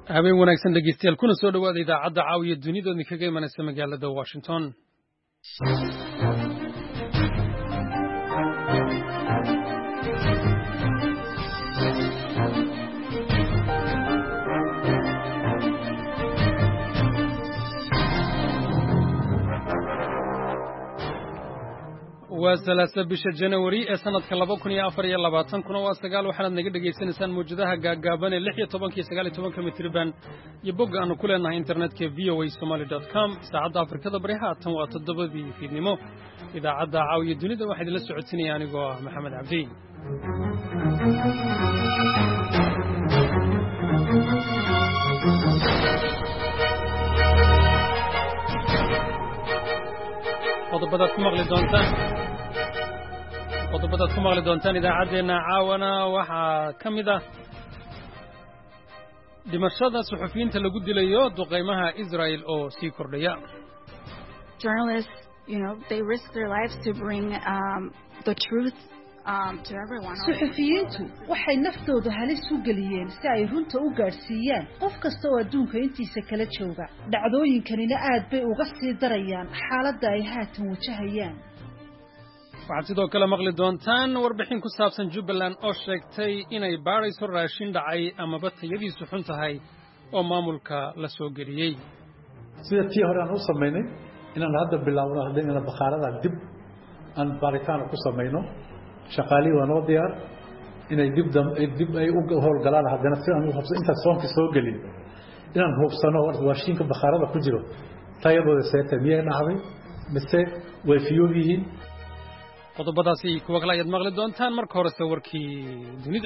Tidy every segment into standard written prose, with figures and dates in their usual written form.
habeen wanaagsan dhegeystayaal kuna soo dhawaada idaacadda caawiya dunida kaga imanaysa magaalada Washington. وثلاثة بش جنوري سنة 2024 كنا واسقال وحنا نقدر جيسان موجودها جابان اللي طبعا كي سقال طبعا كمتربان يبقى أنه كلنا إنترنت كvioasomali.com ساعد أفريقيا بريها تنوى تضبط في نمو إذا عدا عاوي الدنيا ده واحد لسه عدتني يعني جوا محمد عبدين وضبطت مغلي دونتان qodobada doontaan idaacadeena caawana waxa kamida dhimashada suxufiyiinta lagu dilayo duqeymaha Israel oo sii kordhaya. Journalists, they risk their lives to bring the truth to everyone. Suxufiyiintu waxay naftooda halis u galiyeen si ay runta u gaarsiiyaan qof kasta oo adduunka intiisa kala jooga. Dhacdooyinkanina aad bay uga sii darayaan xaaladda ay haatan wajahayaan. waxaad sidoo kale maqli doontaan warbixin ku saabsan Jubbaland oo sheegtay inay baarayso raashin dhacay ama batayadiisu xun tahay oo maamulka la soo geliyay. sida tii hore aan u sameynay inaan hadda bilaawno hadana bakhaarada aan baaritaan ku sameyno shaqaalihi waa noo diyaar inay dib ay u howlgalaan hadana si aan u hubsano inta soonka soo gelin inaan hubsano waashinka bakhaarada ku jiro tayadooda seeta miyay dhacday mise way fiyoobyihiin. qodobadaasi kuwa kale ayaad maqli doontaan marka hore warkii dunida.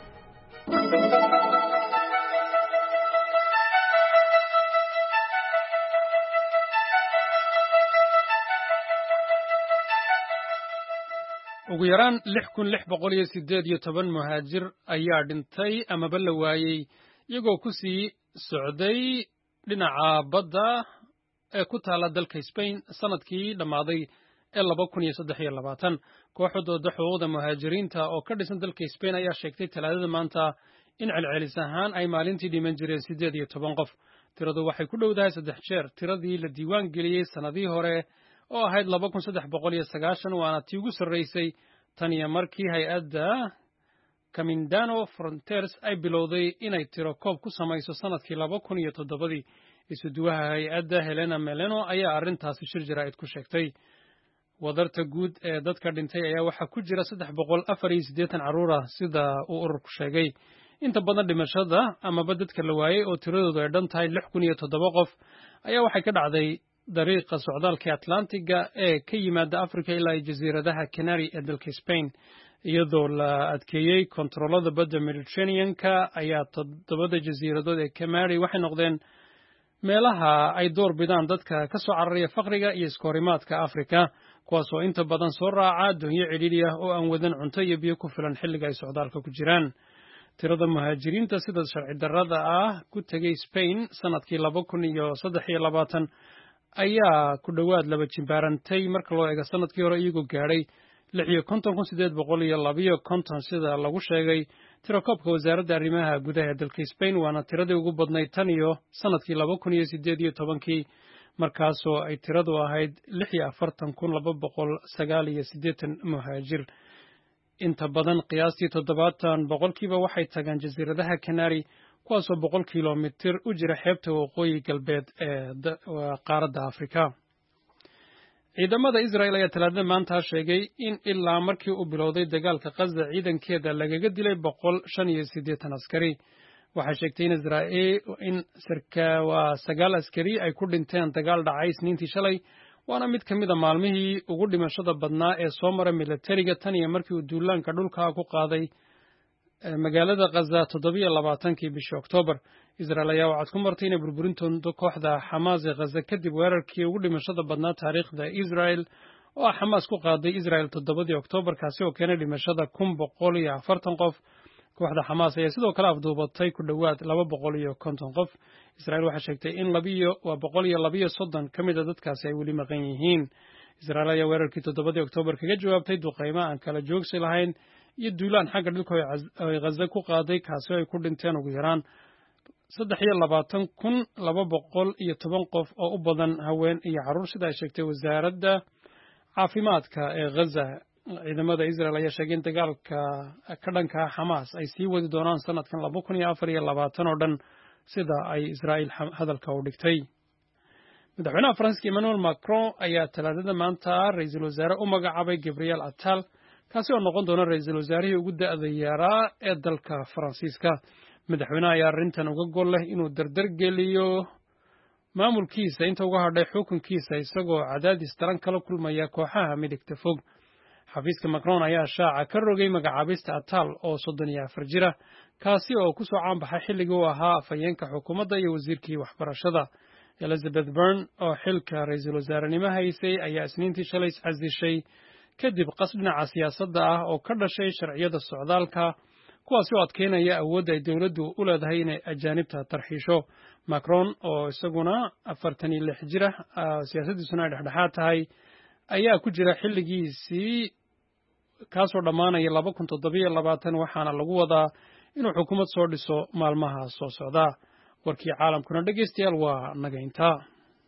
ugu yaraan 6618 muhaajir ayaa dhintay ama la waayay iyagoo ku sii socday dhinaca badda ee ku taala dalka Spain sanadkii dhamaaday 2023 kooxdooda xuquuqda muhaajiriinta oo ka dhisan dalka Spain ayaa sheegtay talaadada maanta in celcelis ahaan ay maalintii dhiman jireen 18 qof. tiradu waxay ku dhowdahay 3 jeer tiradii la diiwaan geliyay sanadii hore oo ahayd 2390 waana tii ugu sareysay tan iyo markii hay'adda Camindano Frontiers ay bilowday inay tiro koob ku samayso sanadkii 2007. isuduwaha hay'adda Helena Meleno ayaa arrintaasi shir jaraa'id ku sheegtay. wadarta guud ee dadka dhintay ayaa waxa ku jira 384 caruur ah sida uu ururku sheegay. inta badan dhimashada ama dadka la waayay oo tiradoodu ay dhan tahay 6007 qof ayaa waxay ka dhacday dariiqa socdaalka Atlantiga ee ka yimaada Afrika ilaa jasiiradaha Canary ee dalka Spain iyadoo la adkeeyay kontrolada badda Mediterranean-ka ayaa 7 jasiiradood ee Canary waxay noqdeen meelaha ay door bidaan dadka ka soo cararaya faqriga iyo iskoorimaadka Afrika kuwaas oo inta badan soo raaca doonyo ciriiri ah oo aan wadan cunto iyo biyo ku filan xilliga ay socdaalka ku jiraan. tirada muhaajiriinta sida sharci darrada ah ku tagay Spain sanadkii 2023 ayaa ku dhawaad 2 jimbaarantay marka loo eego sanadkii hore iyagoo gaadhay 59852 sida lagu sheegay tirakoobka wasaaradda arrimaha gudaha ee dalka Spain waana tiradii ugu badnayd tan iyo sanadkii 2018 markaasoo ay tiradu ahayd 44289 muhaajir. inta badan qiyaastii 70% waxay tagaan jasiiradaha Canary kuwaasoo 100 kiiloomitir u jira xeebta waqooyi galbeed ee qaaradda Afrika. ciidamada Israel ayaa talaadada maanta sheegay in ilaa markii uu bilowday dagaalka Gaza ciidankeeda lagaga dilay 185 askari. waxay sheegtay in Israel in sagaal askari ay ku dhinteen dagaal dhacay Isniintii shalay waana mid kamid ah maalmihii ugu dhimashada badnaa ee soo maray militariga tan iyo markii uu duulaanka dhulka ku qaaday magaalada Gaza 27 bishii Oktoobar. Israel ayaa wacad ku martay inay burburintoonto kooxda Hamas ee Gaza kadib weerarkii ugu dhimashada badnaa taariikhda Israel oo Hamas ku qaaday Israel 7 Oktoobar kaasi oo keenay dhimashada 140 qof. kooxda Hamas ayaa sidoo kale afduubatay ku dhawaad 250 qof. Israel waxay sheegtay in 132 kamid ah dadkaasi ay weli maqan yihiin. Israel ayaa weerarkii 7 Oktoobar kaga jawaabtay duqeymo aan kala joogsi lahayn iyo duulaan xagga dhulka ay Gaza ku qaaday kaasi oo ay ku dhinteen ugu yaraan 322,210 qof oo u badan haween iyo carruur sida ay sheegtay wasaaradda caafimaadka ee Gaza. ciidamada Israel ayaa sheegay in dagaalka ka dhanka Hamas ay sii wadi doonaan sanadkan 2024 oo dhan sida ay Israel hadalka u dhigtay. madaxweynaha Faransiiska Emmanuel Macron ayaa talaadada maanta ra'iisul wasaare u magacaabay Gabriel Attal kaasi oo noqon doona ra'iisul wasaarihii ugu da'da yaraa ee dalka Faransiiska. madaxweynaha ayaa arrintan uga gol leh inuu dardar geliyo maamulkiisa inta uga hadhay xukunkiisa isagoo cadaadis daran kala kulmaya kooxaha midigta fog. xafiiska Macron ayaa shaaca ka rogay magacaabista Attal oo 34 jira kaasi oo ku soo caanbaxay xilligii uu ahaa afhayeenka xukuumadda iyo wasiirkii waxbarashada. Elizabeth Byrne oo xilka ra'iisul wasaarenimo haysay ayaa isniintii shalay iscasishay kadib qas dhinaca siyaasadda ah oo ka dhashay sharciyada socdaalka kuwaasi oo adkeynaya awoodda ay dowladdu u leedahay inay ajaanibta tarxiisho. Macron oo isaguna 46 jira siyaasaddiisuna ay dhexdhexaad tahay ayaa ku jira xilligiisii kaasoo dhammaanaya 2027 waxaana lagu wadaa inuu xukuumad soo dhiso maalmaha soo socda. warkii caalamkuna dhegeystayaal waa naga intaa.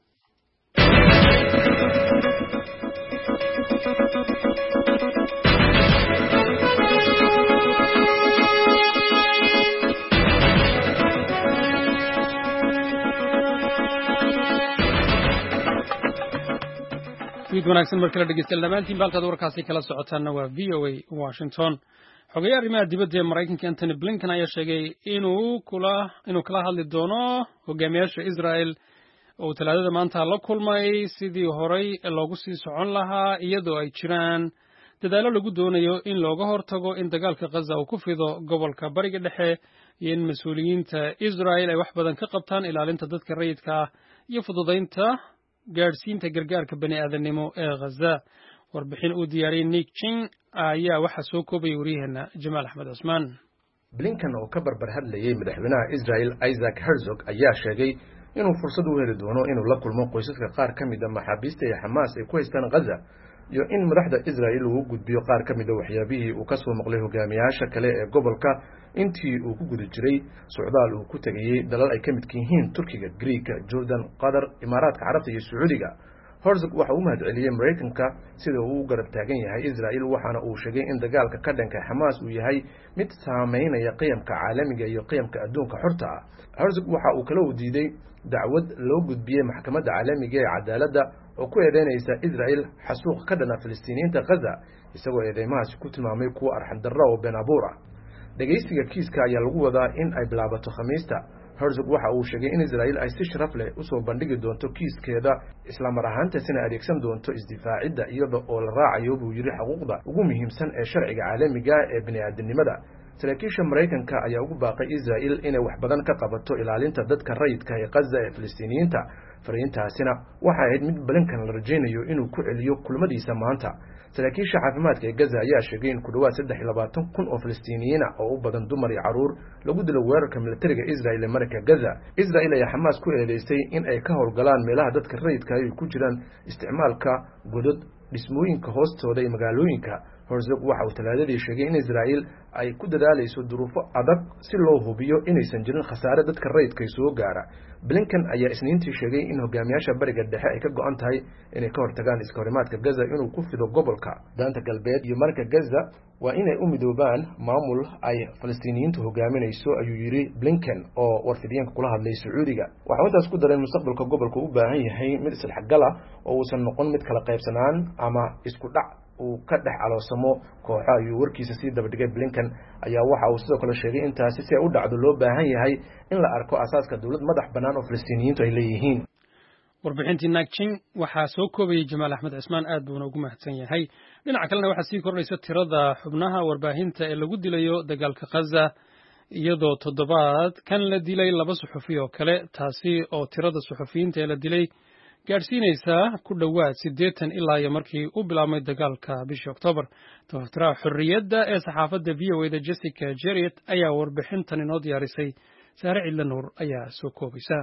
mid wanaagsan markala dhegeystayaal dhammaantiin halkaad warkaasi kala socotaana waa VOA Washington. xogeyaha arrimaha dibadda ee Maraykanka Anthony Blinken ayaa sheegay inuu kala hadli doono hogaamiyaasha Israel oo talaadada maanta la kulmay sidii horay loogu sii socon lahaa iyadoo ay jiraan dadaalo lagu doonayo in looga hortago in dagaalka Gaza uu ku fido gobolka Bariga Dhexe iyo in mas'uuliyiinta Israel ay wax badan ka qabtaan ilaalinta dadka rayidka ah iyo fududeynta gaarsiinta gargaarka bani'aadanimo ee Gaza. warbixin uu diyaariyay Nick Ching ayaa waxa soo koobay wariyaheena Jamaal Axmed Cusmaan. Blinken oo ka barbar hadlayay madaxweynaha Israel Isaac Herzog ayaa sheegay inuu fursad u heli doono inuu la kulmo qoysaska qaar ka mid ah maxaabiista ee Hamas ay ku haystaan Gaza iyo in madaxda Israel uu gudbiyo qaar ka mid ah waxyaabihii uu ka soo maqlay hogaamiyaasha kale ee gobolka intii uu ku guda jiray socdaal uu ku tagayay dalal ay ka mid yihiin Turkiga, Greek, Jordan, Qatar, Imaaraadka Carabta iyo Sacuudiga. Herzog waxa uu mahadceliyay Mareykanka sida uu garab taagan yahay Israel waxaana uu sheegay in dagaalka ka dhanka Hamas uu yahay mid saameynaya qiyamka caalamiga iyo qiyamka adduunka xorta ah. Herzog waxa uu kala diiday dacwad loo gudbiyay maxkamadda caalamiga ee cadaaladda oo ku eedeynaysa Israel xasuuq ka dhana Falastiiniyiinta Gaza isagoo eedeymahaasi ku tilmaamay kuwa arxan darro oo been abuur ah. dhageysiga kiiska ayaa lagu wadaa in ay bilaabato Khamiista. Herzog waxa uu sheegay in Israel ay si sharaf leh u soo bandhigi doonto kiiskeeda isla mar ahaantaasina adeegsan doonto isdifaacidda iyada oo la raacayo buu yiri xuquuqda ugu muhiimsan ee sharciga caalamiga ee bini'aadanimada. saraakiisha Mareykanka ayaa ugu baaqay Israel inay wax badan ka qabato ilaalinta dadka rayidka ee Gaza ee Falastiiniyiinta. fariintaasina waxa ahayd mid Blinken la rajaynayo inuu ku celiyo kulmadiisa maanta. saraakiisha caafimaadka ee Gaza ayaa sheegay in ku dhawaad 23,000 oo Falastiiniyiin ah oo u badan dumar iyo carruur lagu dilo weerarka militariga Israel ee marka Gaza. Israel ayaa Hamas ku eedeysay in ay ka howlgalaan meelaha dadka rayidka ay ku jiraan isticmaalka godad dhismooyinka hoostooda ee magaalooyinka. Herzog waxa uu talaadadii sheegay in Israel ay ku dadaalayso duruufo adag si loo hubiyo inaysan jirin khasaare dadka rayidka soo gaara. Blinken ayaa isniintii sheegay in hogaamiyaasha Bariga Dhexe ay ka go'an tahay inay ka hortagaan iska horimaadka Gaza inuu ku fido gobolka daanta galbeed iyo marka Gaza waa inay u midoobaan maamul ay Falastiiniyiintu hogaaminayso ayuu yiri Blinken oo warfidiyeenka kula hadlay Sacuudiga. waxa uu taas ku daray mustaqbalka gobolka u baahan yahay mid isxaqgal ah oo uusan noqon mid kala qaybsanaan ama isku dhac uu ka dhex caloosamo kooxo ayuu warkiisa sii daba dhigay. Blinken ayaa waxa uu sidoo kale sheegay in taasi si ay u dhacdo loo baahan yahay in la arko asaaska dawlad madax bannaan oo Falastiiniyiintu ay leeyihiin. warbixintii Nagchin waxaa soo koobayay Jamaal Axmed Cusmaan aad buu ugu mahadsan yahay. dhinaca kalena waxaa sii kordhaysa tirada xubnaha warbaahinta ee lagu dilayo dagaalka Gaza iyadoo toddobaad kan la dilay 2 suxufi oo kale taasi oo tirada suxufiyiinta ee la dilay gaarsiinaysa ku dhawaad 80 ilaa iyo markii uu bilaabmay dagaalka bishii Oktoobar. Tafatira xurriyadda ee saxaafadda VOA Jessica Jerriet ayaa warbixintan inoo diyaarisay. Saare Ciidlanuur ayaa soo koobaysa.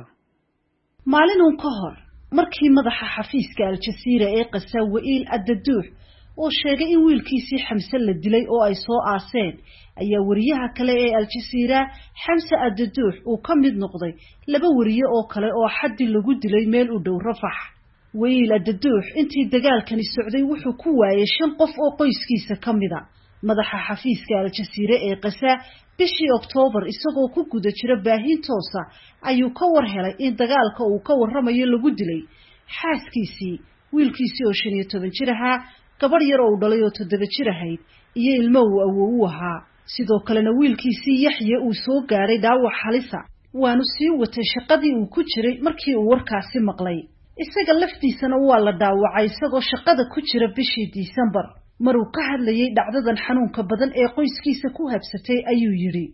maalin ka hor markii madaxa xafiiska Al Jazeera ee Gaza Wail Ad-Daduux oo sheegay in wiilkiisii Xamse la dilay oo ay soo aaseen ayaa wariyaha kale ee Al Jazeera Xamse Adduux uu ka mid noqday laba wariye oo kale oo xaddi lagu dilay meel u dhow Rafax. Wayl Adduux intii dagaalkani socday wuxuu ku waayay 5 qof oo qoyskiisa ka mid ah. madaxa xafiiska Al Jazeera ee Gaza bishii Oktoobar isagoo ku guda jira baahin toosa ayuu ka war helay in dagaalka uu ka warramayo lagu dilay xaaskiisii, wiilkiisii oo 15 jir ahaa, gabar yar oo dhalay oo 7 jir ahayd iyo ilmo uu awoow u ahaa. sidoo kalena wiilkiisii Yaxye uu soo gaaray dhaawac halisa waanu sii watay shaqadii uu ku jiray markii uu warkaasi maqlay. isaga laftiisana waa la dhaawacay isagoo shaqada ku jira bishii Disembar. maruu ka hadlayay dhacdadan xanuunka badan ee qoyskiisa ku habsatay ayuu yiri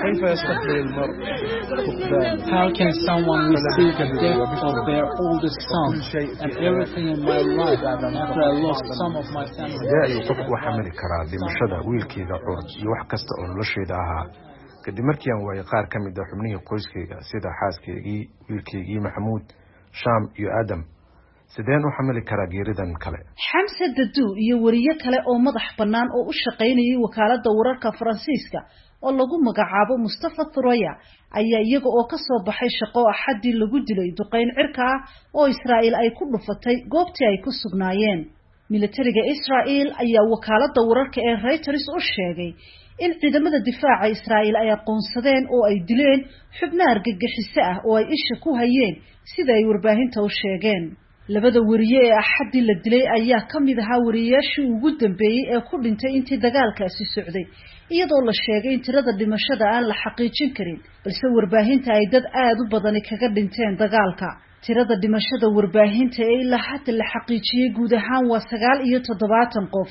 How can someone receive the death of their oldest son and everything in my life after I lost some of my family? Ayuu qofku xamili karaa dhimashada wiilkayga curd iyo wax kasta oo noloshayda ahaa kadib markii aan waayay qaar ka mid ah xubnihii qoyskayga sida xaaskaygii, wiilkaygii Maxamuud, Sham iyo Adam. sideen u xamili karaa geeridan kale? Xamse Adduux iyo wariye kale oo madax bannaan oo u shaqaynayay wakaaladda wararka Faransiiska oo lagu magacaabo Mustafa Thuraya ayaa iyaga oo ka soo baxay shaqo axadii lagu dilay duqeyn cirka ah oo Israa'iil ay ku dhufatay goobtii ay ku sugnaayeen. militariga Israa'iil ayaa wakaaladda wararka ee Reuters u sheegay in ciidamada difaaca Israa'iil ay aqoonsadeen oo ay dileen xubno argagixiso ah oo ay isha ku hayeen sida ay warbaahinta u sheegeen. labada wariye ee axadii la dilay ayaa ka mid ahaa wariyeyaashii ugu dambeeyay ee ku dhintay intii dagaalkaasi socday, iyadoo la sheegay in tirada dhimashada aan la xaqiijin karin balse warbaahinta ay dad aad u badan kaga dhinteen dagaalka. tirada dhimashada warbaahinta ee ilaa hadda la xaqiijiyay guud ahaan waa 79 qof.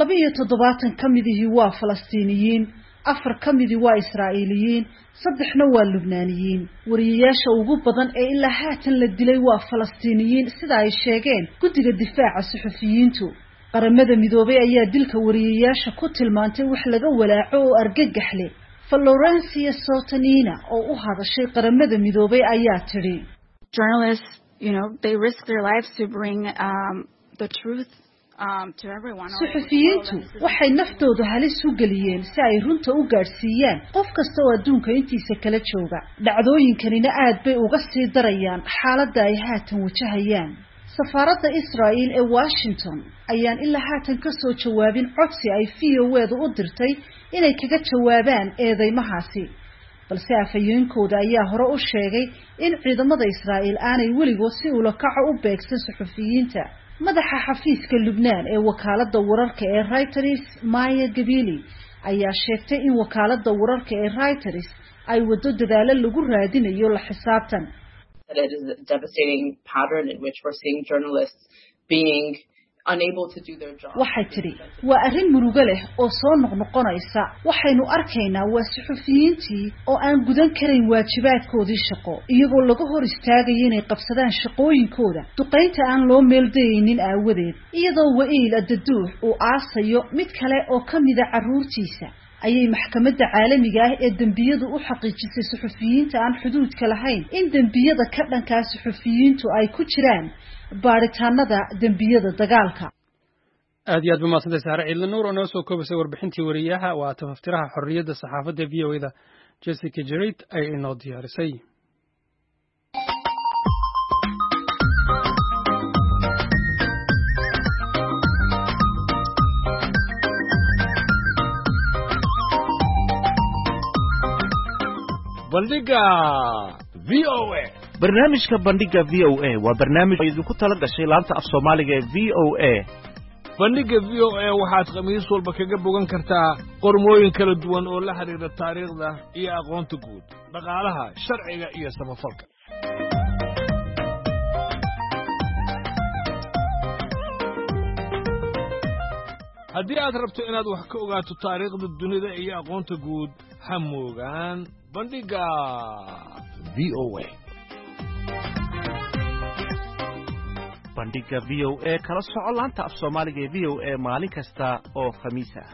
27 ka midihii waa Falastiiniyiin, 4 ka midii waa Israa'iiliyiin, 3 waa Lubnaaniyiin. wariyeyaasha ugu badan ee ilaa haatan la dilay waa Falastiiniyiin sida ay sheegeen guddiga difaaca suxufiyiintu. qaramada midoobay ayaa dilka wariyeyaasha ku tilmaantay wax laga walaaco oo argagax leh. Florencia Sotanina oo u hadashay qaramada midoobay ayaa tiri Journalists, they risk their lives to bring the truth to everyone. suxufiyiintu waxay naftooda halis u geliyeen si ay runta u gaarsiiyaan qof kasta oo adduunka intiisa kala jooga. dhacdooyinkanina aad bay uga sii darayaan xaaladda ay haatan wajahayaan. safaaradda Israa'iil ee Washington ayaan ilaa haatan ka soo jawaabin codsi ay VOA-da u dirtay inay kaga jawaabaan eedeymahaasi. balse afhayeenkooda ayaa hore u sheegay in ciidamada Israa'iil aanay weligood si ula kaca u beegsan suxufiyiinta. madaxa xafiiska Lubnaan ee wakaaladda wararka ee Reuters Maya Gabili ayaa sheegtay in wakaaladda wararka ee Reuters ay wado dadaalo lagu raadinayo la xisaabtan. It is a devastating pattern in which we're seeing journalists being unable to do their job. waxay tiri waa arrin murugo leh oo soo noqnoqonaysa. waxaynu arkaynaa waa suxufiyiintii oo aan gudan karin waajibaadkoodii shaqo iyagoo laga hor istaagaya inay qabsadaan shaqooyinkooda duqeynta aan loo meeldaynin aawadeed. iyadoo Wayl Adduux uu aasayo mid kale oo ka mid ah carruurtiisa ayay maxkamadda caalamiga ah ee dambiyadu u xaqiijisay suxufiyiinta aan xuduudka lahayn in dambiyada ka dhanka suxufiyiintu ay ku jiraan baaritaanada dambiyada dagaalka. aad iyo aad baa mahadsantahay Sahra Ciidle Nuur oo noo soo koobisay warbixintii wariyaha waa tafaftiraha xorriyadda saxaafadda VOA-da Jessica Jerit ay inoo diyaarisay. bandhiga VOA. barnaamijka bandhiga VOA waa barnaamij idinku tala gashay laanta af Soomaaliga ee VOA. bandhiga VOA waxaad khamiis walba kaga bogan kartaa qormooyin kala duwan oo la xiriira taariikhda iyo aqoonta guud, dhaqaalaha, sharciga iyo samafalka. haddii aad rabto inaad wax ka ogaato taariikhda dunida iyo aqoonta guud, ha moogaan bandhiga VOA. bandhiga VOA kala soco laanta af Soomaaliga ee VOA maalin kasta oo khamiis ah.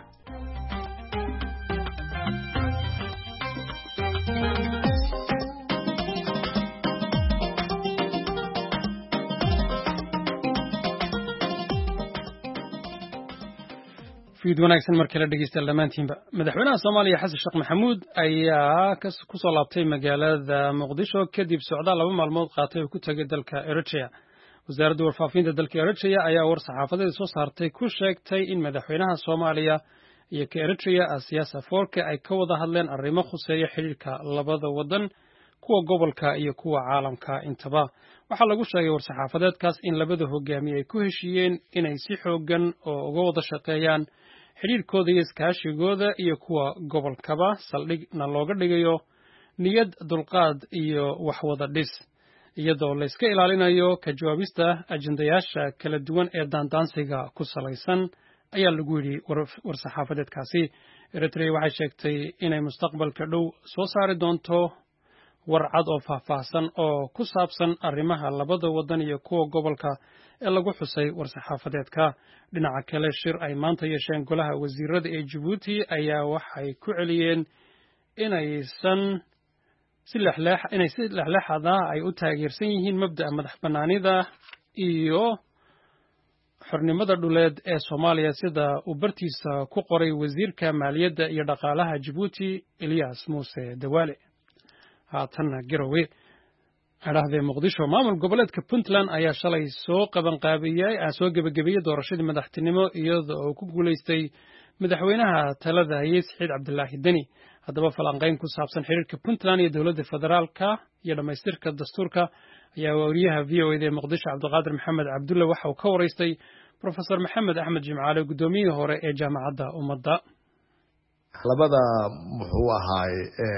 fiid wanaagsan markii la dhegeysta dhammaantiinba madaxweynaha Soomaaliya Xasan Sheekh Maxamuud ayaa ku soo laabtay magaalada Muqdisho kadib socdaal 2 maalmood qaatay oo ku tagay dalka Eritrea wasaaradda warfaafinta dalka Eritrea ayaa war saxaafadeed soo saartay ku sheegtay in madaxweynaha Soomaaliya iyo ka Eritrea Siyaasa Foorka ay ka wada hadleen arrimo khuseeya xiriirka labada wadan kuwa gobolka iyo kuwa caalamka intaba waxaa lagu sheegay war saxaafadeedkaas in labada hogaamiye ay ku heshiiyeen inay si xoogan oo uga wada shaqeeyaan xiriirkooda iyo iskaashigooda iyo kuwa gobolkaba saldhigna looga dhigayo niyad dulqaad iyo wax wada dhis iyadoo la iska ilaalinayo ka jawaabista ajendayaasha kala duwan ee daandaansiga ku salaysan ayaa lagu yidhi war saxaafadeedkaasi Eritrea waxay sheegtay inay mustaqbalka dhow soo saari doonto war cad oo faahfaahsan oo ku saabsan arrimaha labada wadan iyo kuwa gobolka ee lagu xusay war saxaafadeedka dhinaca kale shir ay maanta yeesheen golaha wasiirada ee Djibouti ayaa waxay ku celiyeen inaysan si lexleexada ay u taageersan yihiin mabda'a madaxbannaanida iyo xornimada dhuleed ee Soomaaliya sida uu bartiisa ku qoray wasiirka maaliyadda iyo dhaqaalaha Djibouti Ilyas Muuse Dawaale haatanna garowe araahday Muqdisho maamul goboleedka Puntland ayaa shalay soo gabagabeeyay doorashadii madaxtinimo iyadoo uu ku guuleystay madaxweynaha talada Saciid Cabdullaahi Deni haddaba falanqayn ku saabsan xiriirka Puntland iyo dowladda federaalka iyo dhamaystirka dastuurka ayaa wariyaha VOA Muqdisho Cabdiqaadir Maxamed Cabdulle waxa uu ka wareystay Professor Maxamed Axmed Jimcaale gudoomiyihii hore ee jaamacadda ummadda labada muxuu ahaay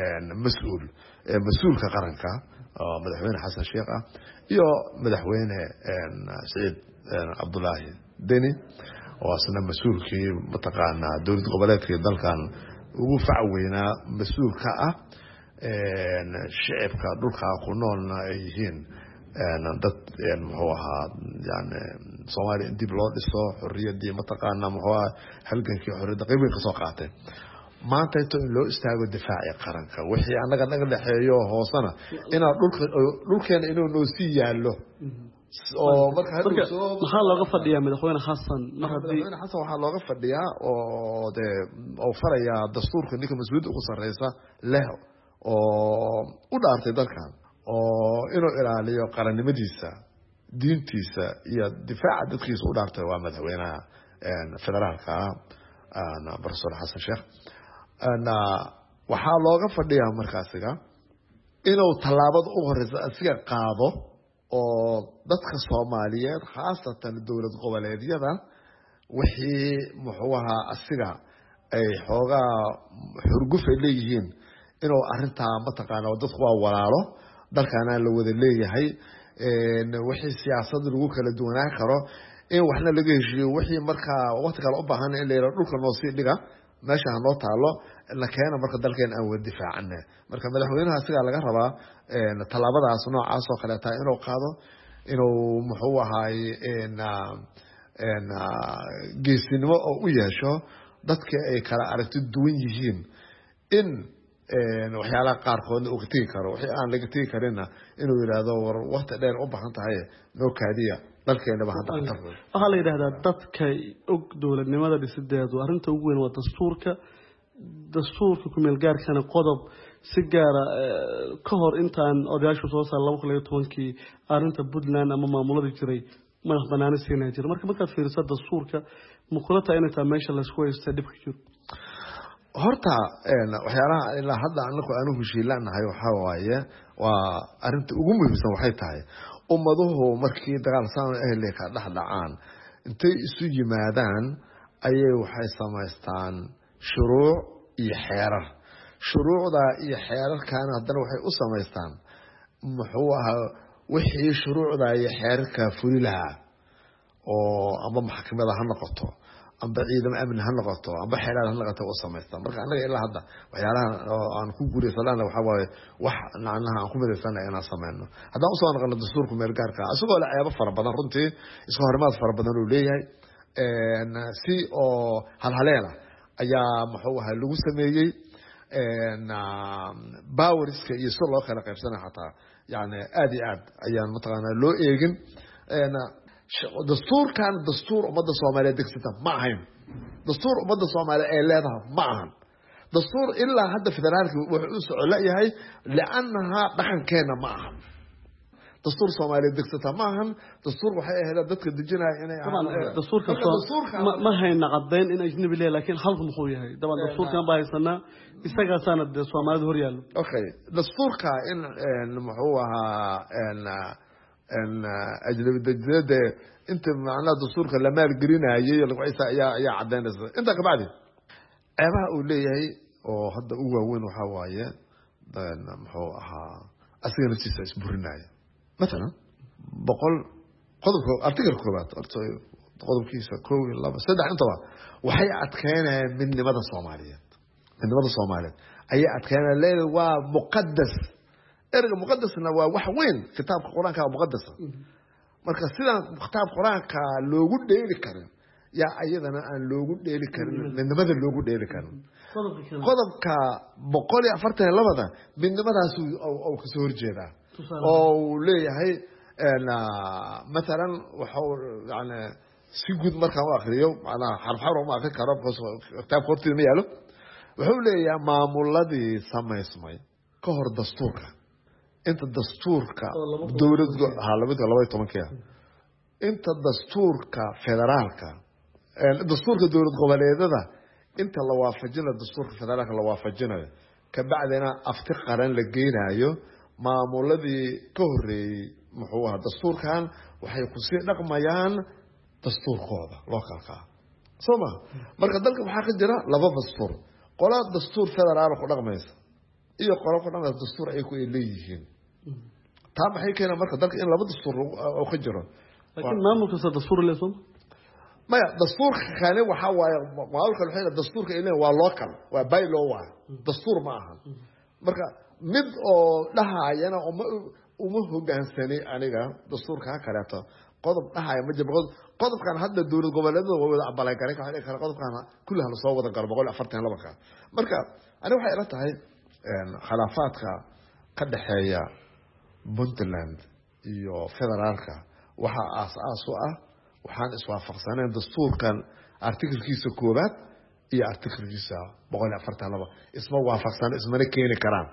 mas'uulka qaranka madaxweyne Xasan Sheekh iyo madaxweyne Saciid Cabdullaahi Deni oo asna mas'uulkii mataqaana dowlad goboleedka dalkan ugu facweynaa mas'uulka shacabka dhulka ku noolna ay yihiin dad muxuu ahaa yani Soomaaliya dib loo dhiso xorriyadii mataqaana muxuu ahaa halgankii xorriyadda qayb ka soo qaatay maanta in loo istaago difaaci qaranka wixii anaga naga dhaxeeyo hoosana ina dhulkeena inuu noo sii yaalo oo marka maxaa looga fadhiyaa madaxweyne Xasan madaxweyne Xasan waxaa looga fadhiyaa oo faraya dastuurka ninka mas'uuliyadda ugu sareysa leh oo u dhaartay dalkan oo inuu ilaaliyo qarannimadiisa diintiisa iyo difaaca dadkiisa u dhaartay waa madaxweynaha federaalka Professor Xasan Sheekh waxaa looga fadhiyaa markaasiga inuu tallaabada u horeysa asiga qaado oo dadka Soomaaliyeed khaasatan dowlad goboleedyada wixii muxuu ahaa asiga ay xoogaa xurguf ay leeyihiin inuu arintaa mataqaana dadku waa walaalo dalkana la wada leeyahay wixii siyaasad lagu kala duwanaan karo in waxna laga heshiiyo wixii markaa waqti kale u baahan in la yiraahdo dhulka noo sii dhiga meesha noo taalo la keeno marka dalkeen aan wada difaacana marka madaxweynaha sidaa laga rabaa talaabadaas noocaas oo kale taa inuu qaado inuu muxuu ahaay geesinimo oo u yeesho dadka ay kala aragti duwan yihiin in waxyaalaha qaarkood uu ka tagi karo wixii aan laga tagi karinna inuu yiraahdo war waqti dheer u baahan tahay noo kaadiya dalkeena baa hadda waxaa la yidhaahdaa dadka og dowladnimada dhisideedu arrinta ugu weyn waa dastuurka ku meel gaarkana qodob si gaara ka hor intaan odayaashu soo saar 2012kii arrinta Puntland ama maamulada jiray madax banaani siinay jira markaad fiiriso dastuurka muqulata inay taa meesha la isku haysto dib ku jiro horta waxyaalaha ilaa hadda aanu heshiilanahay waxa waaye waa arrinta ugu muhiimsan waxay tahay ummaduhu markii dagaal saan ahli ka dhaxdhacaan intay isu yimaadaan ayay waxay samaystaan shuruuc iyo xeerar shuruucda iyo xeerarkan haddana waxay u samaystaan muxuu ahaa wixii shuruucda iyo xeerarka fulilaha oo ama maxkamada ha noqoto amba ciidan amni ha noqoto amba xeerar ha noqoto oo samaystaan marka anaga ilaa hadda waxyaalaha aan ku guuleysanaana waxa waaye wax nacnaha aan ku midaysanahay inaan sameeyno haddaan u soo noqono dastuurka meel gaarka asagoo la ceebo fara badan runtii isku horimaad fara badan uu leeyahay si oo halhaleena ayaa muxuu ahaa lagu sameeyay bawriska iyo soo loo kala qaybsanaa xataa yani aad iyo aad ayaan mataqaanaa loo eegin دستور كان دستور أمد الصومالية دكسته معهم دستور أمد الصومالية إعلانها معهم دستور إلا هذا فدرالك وحوس عليا هي لأنها نحن كنا معهم دستور صومالي دكتة معهم دستور وحقيقة هذا دتك الدجنا يعني طبعا دستور ما هي نقدين إن أجنبي ليه لكن حلف مخوية هي طبعا دستور كان باي سنة استجا سنة صومالي هوريال أوكي دستور كان إن محوها إن أجنبي دجنا أنت معناه دستور كان لما الجرينا هي اللي كويسة يا عدنا أنت كبعدي أبغى أقول لي هي أو هذا هو وين وحواية ده محوها أصير نسيت إسبورناي مثلا بقول قدم أرتكل كروبات قدم كيسة كروي الله بس ده أنت بقى وحي أتكلم من لماذا الصوماليات من لماذا الصوماليات أي أتكلم الليل ومقدس إرجع مقدس إنه وحوين كتاب القرآن كان مقدس مركز سيدا كتاب القرآن كان لوجود ديلي كريم يا أيضا أن لوجود ديلي كريم من لماذا لوجود ديلي كريم قدم كبقول يا فرت لماذا من لماذا أو كسور جدا أو ليه هي أنا مثلا وحول يعني سيجود مركب آخر يوم أنا حرف ما أفكر كرب كتاب قرطي مياله وحول يا معمول الذي سمى كهر دستورك أنت دستورك دولة هالبيت ولا بيت تمكيا أنت دستورك فدرالك دستورك دولة قبلية ده أنت اللي وافجنا دستورك فدرالك اللي وافجنا كبعدنا أفتقرن لقينا أيوه maamuladii ka horeeyay muxuu ahaa dastuurkan waxay ku sii dhaqmayaan dastuurkooda loo kalkaa soo ma marka dalka waxaa ka jira laba dastuur qola dastuur federaal ku dhaqmaysa iyo qola ku dhaqmaysa dastuur ay ku leeyihiin taa maxay keenaa marka dalka in laba dastuur oo ka jiro laakiin maamulka dastuur leeso ما دستور خانه وحواي معلومة الحين دستور كإله واللوكال وبايلو دستور معها مركا mid oo dhahaayana uma hogaansani aniga dastuurka kaleeto qodob dhahaaya ma jiro qodobkan hadda dawlad goboleedyada waa wada abalay garay ka qodobkan kullaha la soo wada garo 142 ka marka aniga waxay ila tahay khilaafaadka ka dhaxeeya Puntland iyo federaalka waxa aas u ah waxaan iswaafaqsaneen dastuurkan artikelkiisa koobaad iyo artikelkiisa 142 isma waafaqsan isma keeni karaan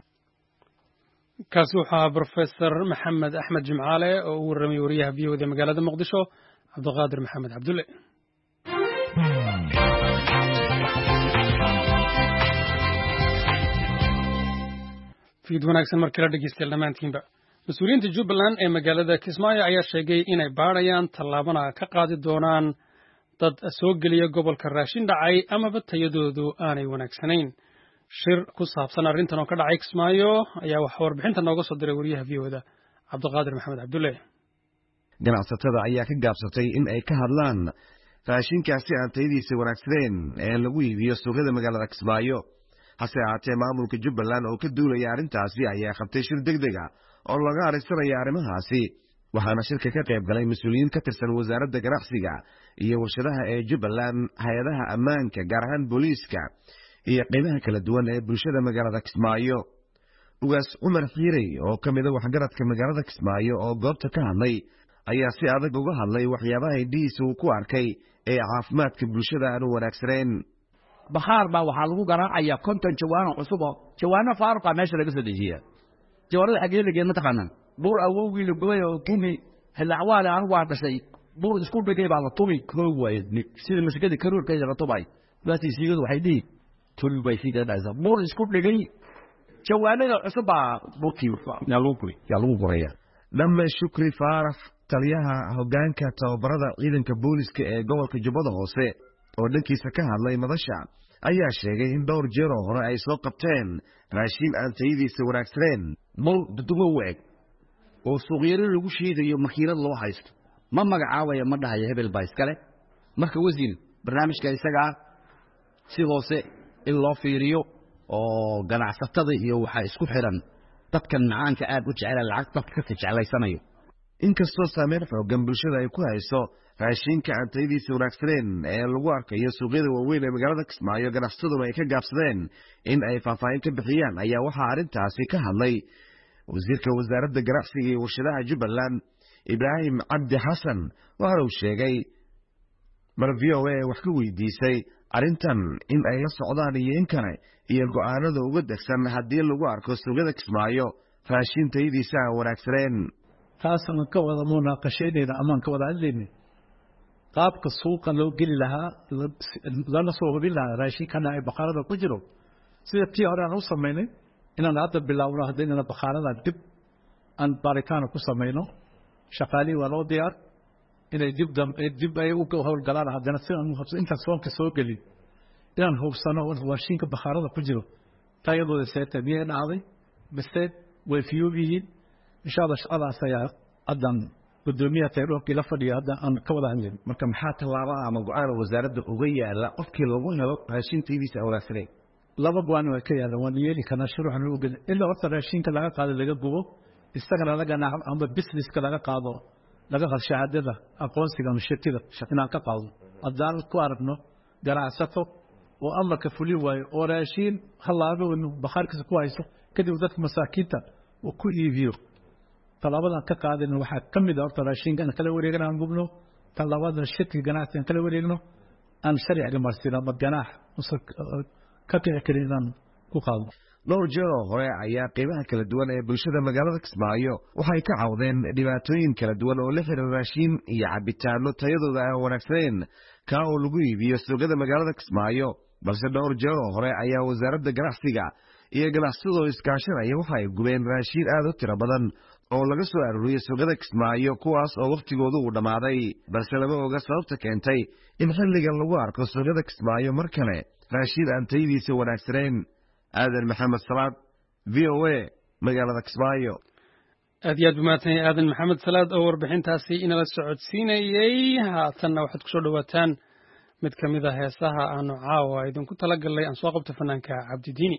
kaasi waxaa Professor Maxamed Axmed Jimcaale oo uu warramay wariyaha biyowda magaalada Muqdisho Cabdiqaadir Maxamed Cabdulle fiid wanaagsan markii la dhageystay dhamaantiinba mas'uuliyiinta Jubbaland ee magaalada Kismaayo ayaa sheegay inay baarayaan tallaabana ka qaadi doonaan dad soo geliya gobolka raashin dhacay amaba tayadoodu aanay wanaagsanayn shir ku saabsan arrintan oo ka dhacay Kismaayo ayaa wax warbixinta nooga soo diray wariyaha VOda Cabdiqaadir Maxamed Cabdulle ganacsatada ayaa ka gaabsatay in ay ka hadlaan raashinkaasi aan tayadiisa wanaagsaneen ee lagu iibiyo suuqyada magaalada Kismaayo hase ahaatee maamulka Jubbaland oo ka duulaya arrintaasi ayaa qabtay shir degdeg ah oo laga arisanayo arrimahaasi waxaana shirka ka qayb galay mas'uuliyiin ka tirsan wasaaradda ganacsiga iyo warshadaha ee Jubbaland hay'adaha ammaanka gaar ahaan booliiska iyo qaybaha kala duwan ee bulshada magaalada Kismaayo ugaas Umar Xiirey oo kamid ah waxgaradka magaalada Kismaayo oo goobta ka hadlay ayaa si adag uga hadlay waxyaabaha dhiis uu ku arkay ee caafimaadka bulshada aan wanaagsaneyn bakhaar baa waxaa lagu garaacayaa 50 jawaan cusub oo jawaano faaruq ah meesha laga soo dejiyaa jawaanada xageeligeed ma taqaanaan buur awowgii la gubay oo tumi hilacwaale aan waa dhashay buur isku dhigay baa la tumi koo waayay sida masjidka karuurka ay la tubay baati siigadu waxay dhig tuli bay siigada buur isku dhigay jawaanada cusub baa buurkii yaa lagu guraya Dhamma Shukri Faarax taliyaha hoggaanka tababarada ciidanka booliska ee gobolka Jubbada Hoose oo dhankiisa ka hadlay madasha ayaa sheegay in dhowr jeer oo hore ay soo qabteen raashin aan tayadiisa wanaagsaneyn mal dudugo weeg oo suuqyada lagu sheegayo makiinad loo haysto ma magacaabaya ma dhahayo hebel baa iskale marka wasiin barnaamijka isaga si hoose in loo fiiriyo oo ganacsatada iyo waxa isku xiran dadka macaanka aad u jecel lacag dadka ka jecelaysanayo inkastoo saameyn xooggan bulshada ay ku hayso raashinka aan tayadiisa wanaagsaneyn ee lagu arkayo suuqyada waaweyn ee magaalada Kismaayo ganacsataduna ay ka gaabsadeen in ay faahfaahin ka bixiyaan ayaa waxaa arrintaasi ka hadlay wasiirka wasaaradda ganacsiga iyo warshadaha Jubbaland ibraahim cabdi xasan waxa uu sheegay mar VOA wax ka weydiisay arrintan in ay la socdaan iyo in kale iyo go'aanada uga degsan haddii lagu arko suuqyada Kismaayo raashin tayadiisa wanaagsaneen taasna ka wada munaaqashadeena amaan ka wada hadlaynay qaabka suuqa loo geli lahaa lana soo hubin lahaa raashinkana ay bakhaarada ku jiro sida tii hore aan u samaynay inaan hadda bilaawno haddayna bakhaarada aan baaritaan ku samayno shaqaalii waa loo diyaar inay dib ay u howlgalaan haddana si aan hubsan inta soonka soo gelin inaan hubsano raashinka bakhaarada ku jiro tayadooda seeta miyay dhacday bisteed way fiyoobiyiin insha Allah shaqadaas ayaa adan gudoomiyaha tayrookii la fadhiyo hadda aan ka wada hadlayn marka maxaa tallaabo ama go'aan wasaaradda uga yaala qofkii lagu helo raashin tayadiisa wanaagsan laba go'aan way ka yaalaan waan yeeli kana shuruuxan u gel illa horta raashinka laga qaado laga gubo isagana laga naam ama businesska laga qaado laga qal shahaadada aqoonsiga shirkada inaan ka qaado haddaan ku aragno ganacsato oo amarka fuli waayo oo raashin halaabo inuu bakhaarkiisa ku hayso kadib dadka masaakiinta oo ku iibiyo talaabada ka qaadayna waxa kamid ah raashinka kala wareegana aan gubno talaabada shirkii ganacsiga kala wareegno aan sharci marsina mad ganaax ka keenan ku qaado dhowr jeer oo hore ayaa qiimaha kala duwan ee bulshada magaalada Kismaayo waxay ka cawdeen dhibaatooyin kala duwan oo la xiriira raashin iyo cabitaano tayadooda aan wanaagsaneyn ka oo lagu iibiyo suuqyada magaalada Kismaayo balse dhowr jeer oo hore ayaa wasaaradda ganacsiga iyo ganacsiga iskaashanaya waxay gubeen raashin aad u tiro badan oo laga soo aruuriyay suuqyada Kismaayo kuwaas oo waqtigoodu u dhamaaday balse lama oga sababta keentay in xilligan lagu arko suuqyada Kismaayo mar kale raashin aan tayadiisa wanaagsaneyn aadan maxamed salaad VOA magaalada Kismaayo aad iyo aad umaadsan aadan maxamed salaad oo warbixintaasi inala socodsiinayay haatanna waxaad ku soo dhawaataan mid ka mid ah heesaha aanu caawa idinku talagalnay aan soo qabto fanaanka cabdidiini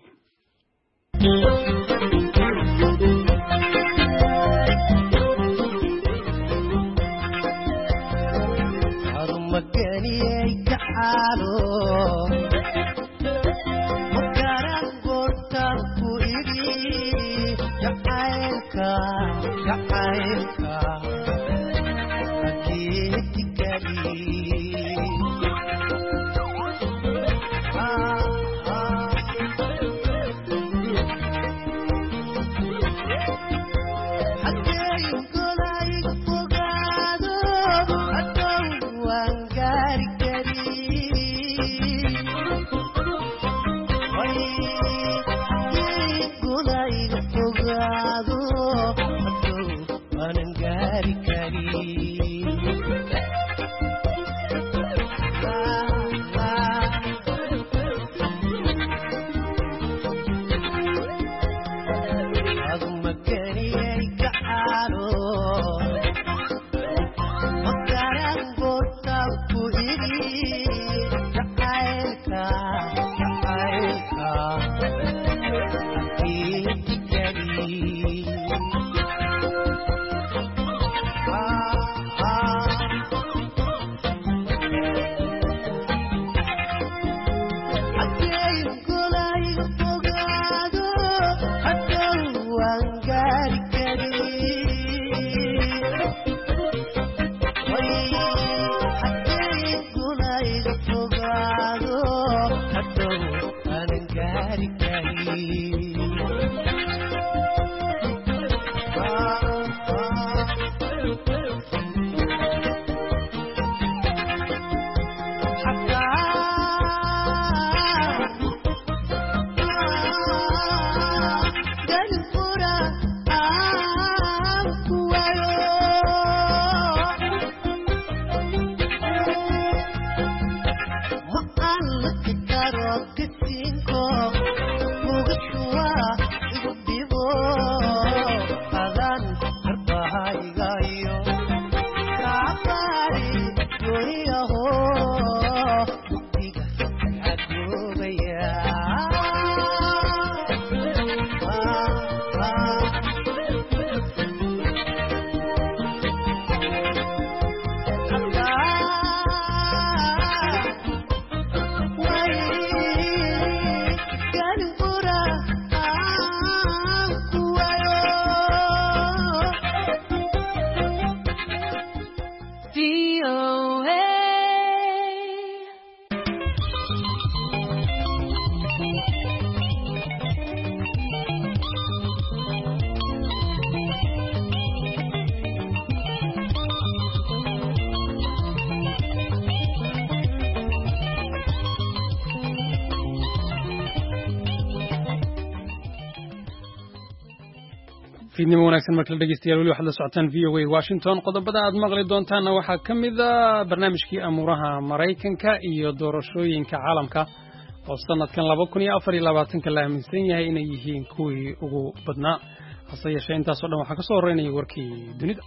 fiidnimo wanaagsan markale dhegeystayaal weli waxaad la socotaan VOA Washington qodobada aad maqli doontaanna waxaa ka mid ah barnaamijkii amuuraha Maraykanka iyo doorashooyinka caalamka oo sanadkan 2024 la aaminsan yahay inay yihiin kuwii ugu badnaa hase yeeshee intaas oo dhan waxaa ka soo horeynaya warkii dunida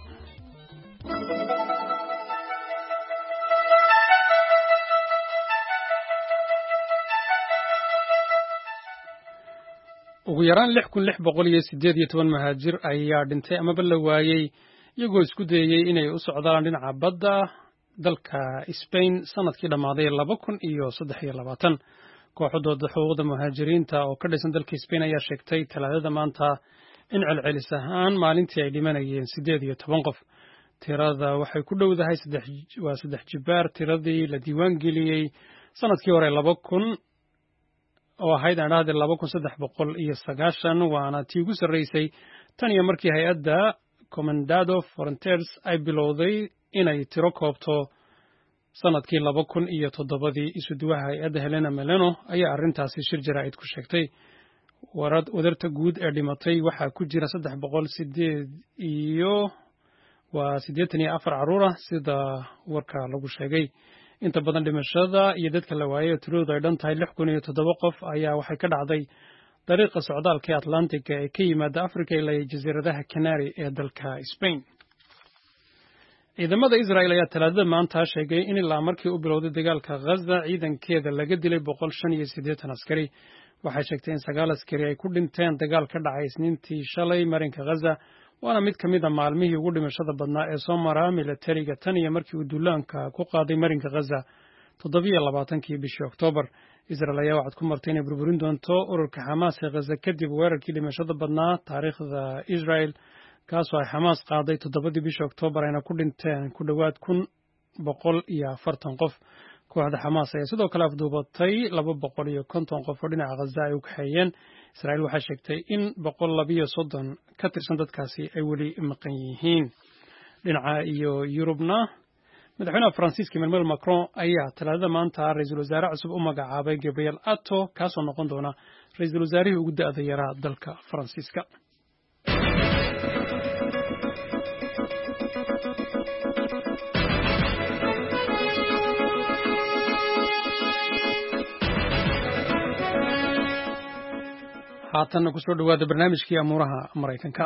ugu yaraan 6,618 muhaajir ayaa dhintay amaba la waayay iyagoo isku dayay inay u socdaan dhinaca badda dalka Spain sanadkii dhamaaday 2023 kooxdooda xuquuqda muhaajiriinta oo ka dhisan dalka Spain ayaa sheegtay talaadada maanta in celcelis ahaan maalintii ay dhimanayeen 18 qof tirada waxay ku dhowdahay 3 jibaar tiradii la diiwaan geliyay sanadkii hore 2000 oo ahayd aanaadii 2390 waana tii ugu sarreysay tan iyo markii hay-adda Comandado Frontiers ay bilowday inay tiro koobto sanadkii 2007 isuduwaha hay-adda Helena Meleno ayaa arrintaasi shir jaraa'id ku sheegtay wadarta guud ee dhimatay waxaa ku jira 384 carruur ah sida warka lagu sheegay inta badan dhimashada iyo dadka la waayay tiradu ay dhan tahay 607 qof ayaa waxay ka dhacday dariiqa socdaalka Atlantic ee ka yimaada Afrika ilaa jasiiradaha Canary ee dalka Spain. Ciidamada Israel ayaa talaadada maanta sheegay in ilaa markii uu bilowday dagaalka Gaza ciidankeeda laga dilay 185 askari. Waxay sheegtay in 9 askari ay ku dhinteen dagaal ka dhacay Isniintii shalay marinka Gaza. waana mid ka mid ah maalmihii ugu dhimashada badnaa ee soo maraa militariga tan iyo markii uu duulaanka ku qaaday marinka Gaza 27kii bishii Oktoobar. Israel ayaa waxaad ku martay inay burburin doonto ururka Hamas ee Gaza kadib weerarkii dhimashada badnaa taariikhda Israel kaasoo ay Hamas qaaday 7 bishii Oktoobar ayna ku dhinteen ku dhawaad 140 qof. kooxda Hamas ayaa sidoo kale afduubatay 250 qof oo dhinaca Gaza ay u kaxeeyeen. Israel waxay sheegtay in 130 ka tirsan dadkaasi ay weli maqan yihiin. Dhinaca iyo Yurubna madaxweynaha Faransiiska Emmanuel Macron ayaa talaadada maanta ra'iisul wasaare cusub u magacaabay Gabriel Attal kaasoo noqon doona ra'iisul wasaarihii ugu da'da yaraa dalka Faransiiska. haatan ku soo dhawaada barnaamijkii amuuraha Maraykanka.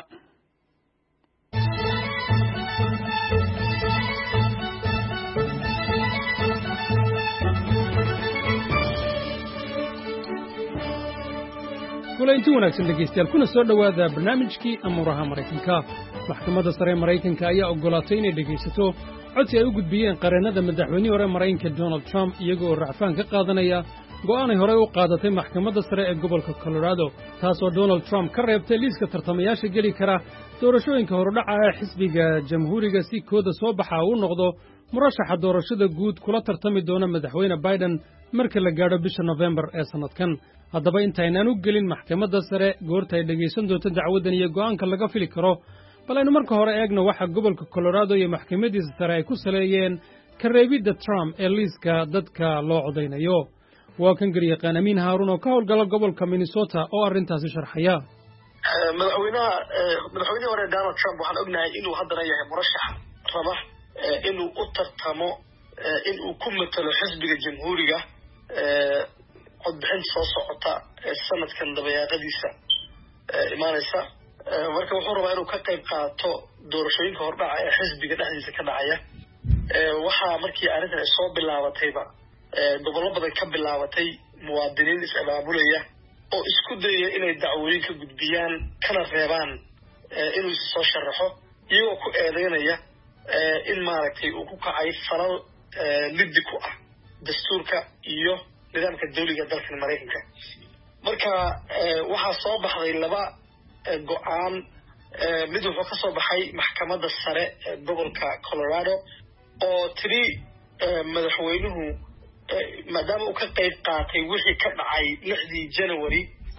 kulanti wanaagsan dhegeystayaal kuna soo dhawaada barnaamijkii amuuraha Maraykanka. Maxkamadda sare ee Maraykanka ayaa ogolaatay inay dhegeysato codsi ay u gudbiyeen qareennada madaxweynihii hore Maraykanka Donald Trump iyagoo racfaan ka qaadanaya go'aanay hore u qaadatay maxkamadda sare ee gobolka Colorado taasoo Donald Trump ka reebtay liiska tartamayaasha geli kara doorashooyinka horudhaca ee xisbiga jamhuuriga si kooda soo baxa uu noqdo murashaxa doorashada guud kula tartami doona madaxweyne Biden marka la gaadho bisha November ee sanadkan. haddaba intaynaan u gelin maxkamadda sare goorta ay dhegeysan doonto dacwadan iyo go'aanka laga fili karo bal aynu marka hore eegno waxa gobolka Colorado iyo maxkamadiisa sare ay ku saleeyeen ka reebidda Trump ee liiska dadka loo codeynayo. waa kan garyaqaan Amiin Haarun oo ka howlgala gobolka Minnesota oo arrintaasi sharxaya. madaxweynihii hore Donald Trump waxaan ognahay inuu haddana yahay murashax raba inuu u tartamo inuu ku matalo xisbiga jamhuuriga codbixinta soo socota sanadkan dabayaaqadiisa imaanaysa marka wuxuu rabaa inuu ka qayb qaato doorashooyinka hordhaca ee xisbiga dhexdiisa ka dhacaya. waxaa markii arrintan ay soo bilaabatayba gobollo badan ka bilaabatay muwaadiniin is-abaabulaya oo isku dayaya inay dacwooyin ka gudbiyaan kana reebaan inuu is soo sharaxo iyagoo ku eedeynaya in maaragtay uu ku kacay falal liddi ku ah dastuurka iyo nidaamka dawliga dalkan Maraykanka. marka waxaa soo baxday laba go'aan mid wuxuu ka soo baxay maxkamadda sare ee gobolka Colorado oo tiri madaxweynuhu maadaama uu ka qayb qaatay wixii ka dhacay 6 January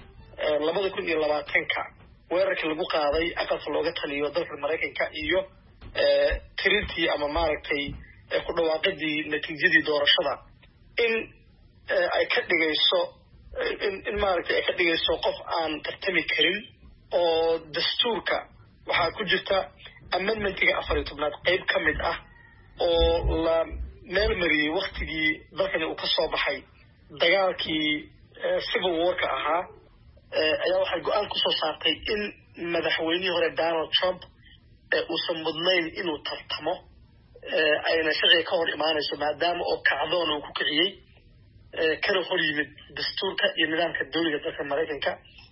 2020 weerarka lagu qaaday aqalka looga taliyo dalka Maraykanka iyo tirintii ama maaragtay ku dhawaaqidii natiijadii doorashada in ay ka dhigayso in maaragtay ay ka dhigayso qof aan tartami karin oo dastuurka waxaa ku jirta amendmentiga 14aad qayb ka mid ah oo la meel mariyay waqtigii dalkani uu ka soo baxay dagaalkii civil warka ahaa ayaa waxay go'aan ku soo saartay in madaxweynihii hore Donald Trump uusan mudnayn inuu tartamo ayna sharciga ka hor imaanayso maadaama oo kacdoon uu ku kiciyey kana hor yimid dastuurka iyo nidaamka dowliga dalka Mareykanka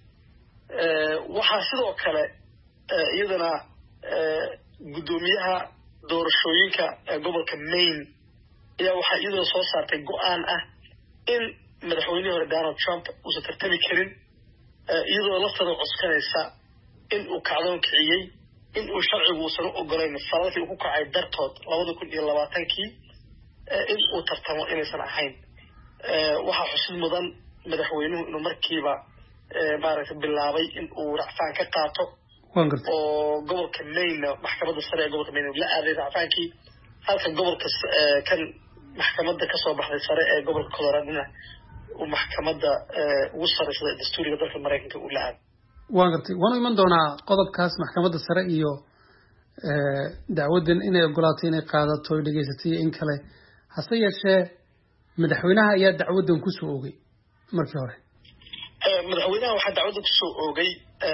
waxaa sidoo kale iyadana gudoomiyaha doorashooyinka gobolka Maine ayaa waxaa iyadoo soo saartay go'aan ah in madaxweynihii hore Donald Trump uusan tartami karin iyadoo laftada cuskanaysa in uu kacdoon kiciyey in uu sharcigu uusan u ogolayn falalkii uu ku kacay dartood 2020kii in uu tartamo inaysan ahayn waxaa xusid mudan madaxweynuhu inuu markiiba maaragtay bilaabay in uu racfaan ka qaato oo gobolka Maine maxkamadda sare ee gobolka Maine la aaday racfaankii halka gobolka kan maxkamadda ka soo baxday sare ee gobolka Colorado uu maxkamadda ugu sareysa dastuuriga dalka Mareykanka uu la aaday waan gartay waan iman doonaa qodobkaas maxkamadda sare iyo dacwadan inay ogolaatay inay qaadato dhageysatay in kale hase yeeshee madaxweynaha ayaa dacwadan ku soo oogay markii hore madaxweynaha waxaa dacwadda ku soo oogay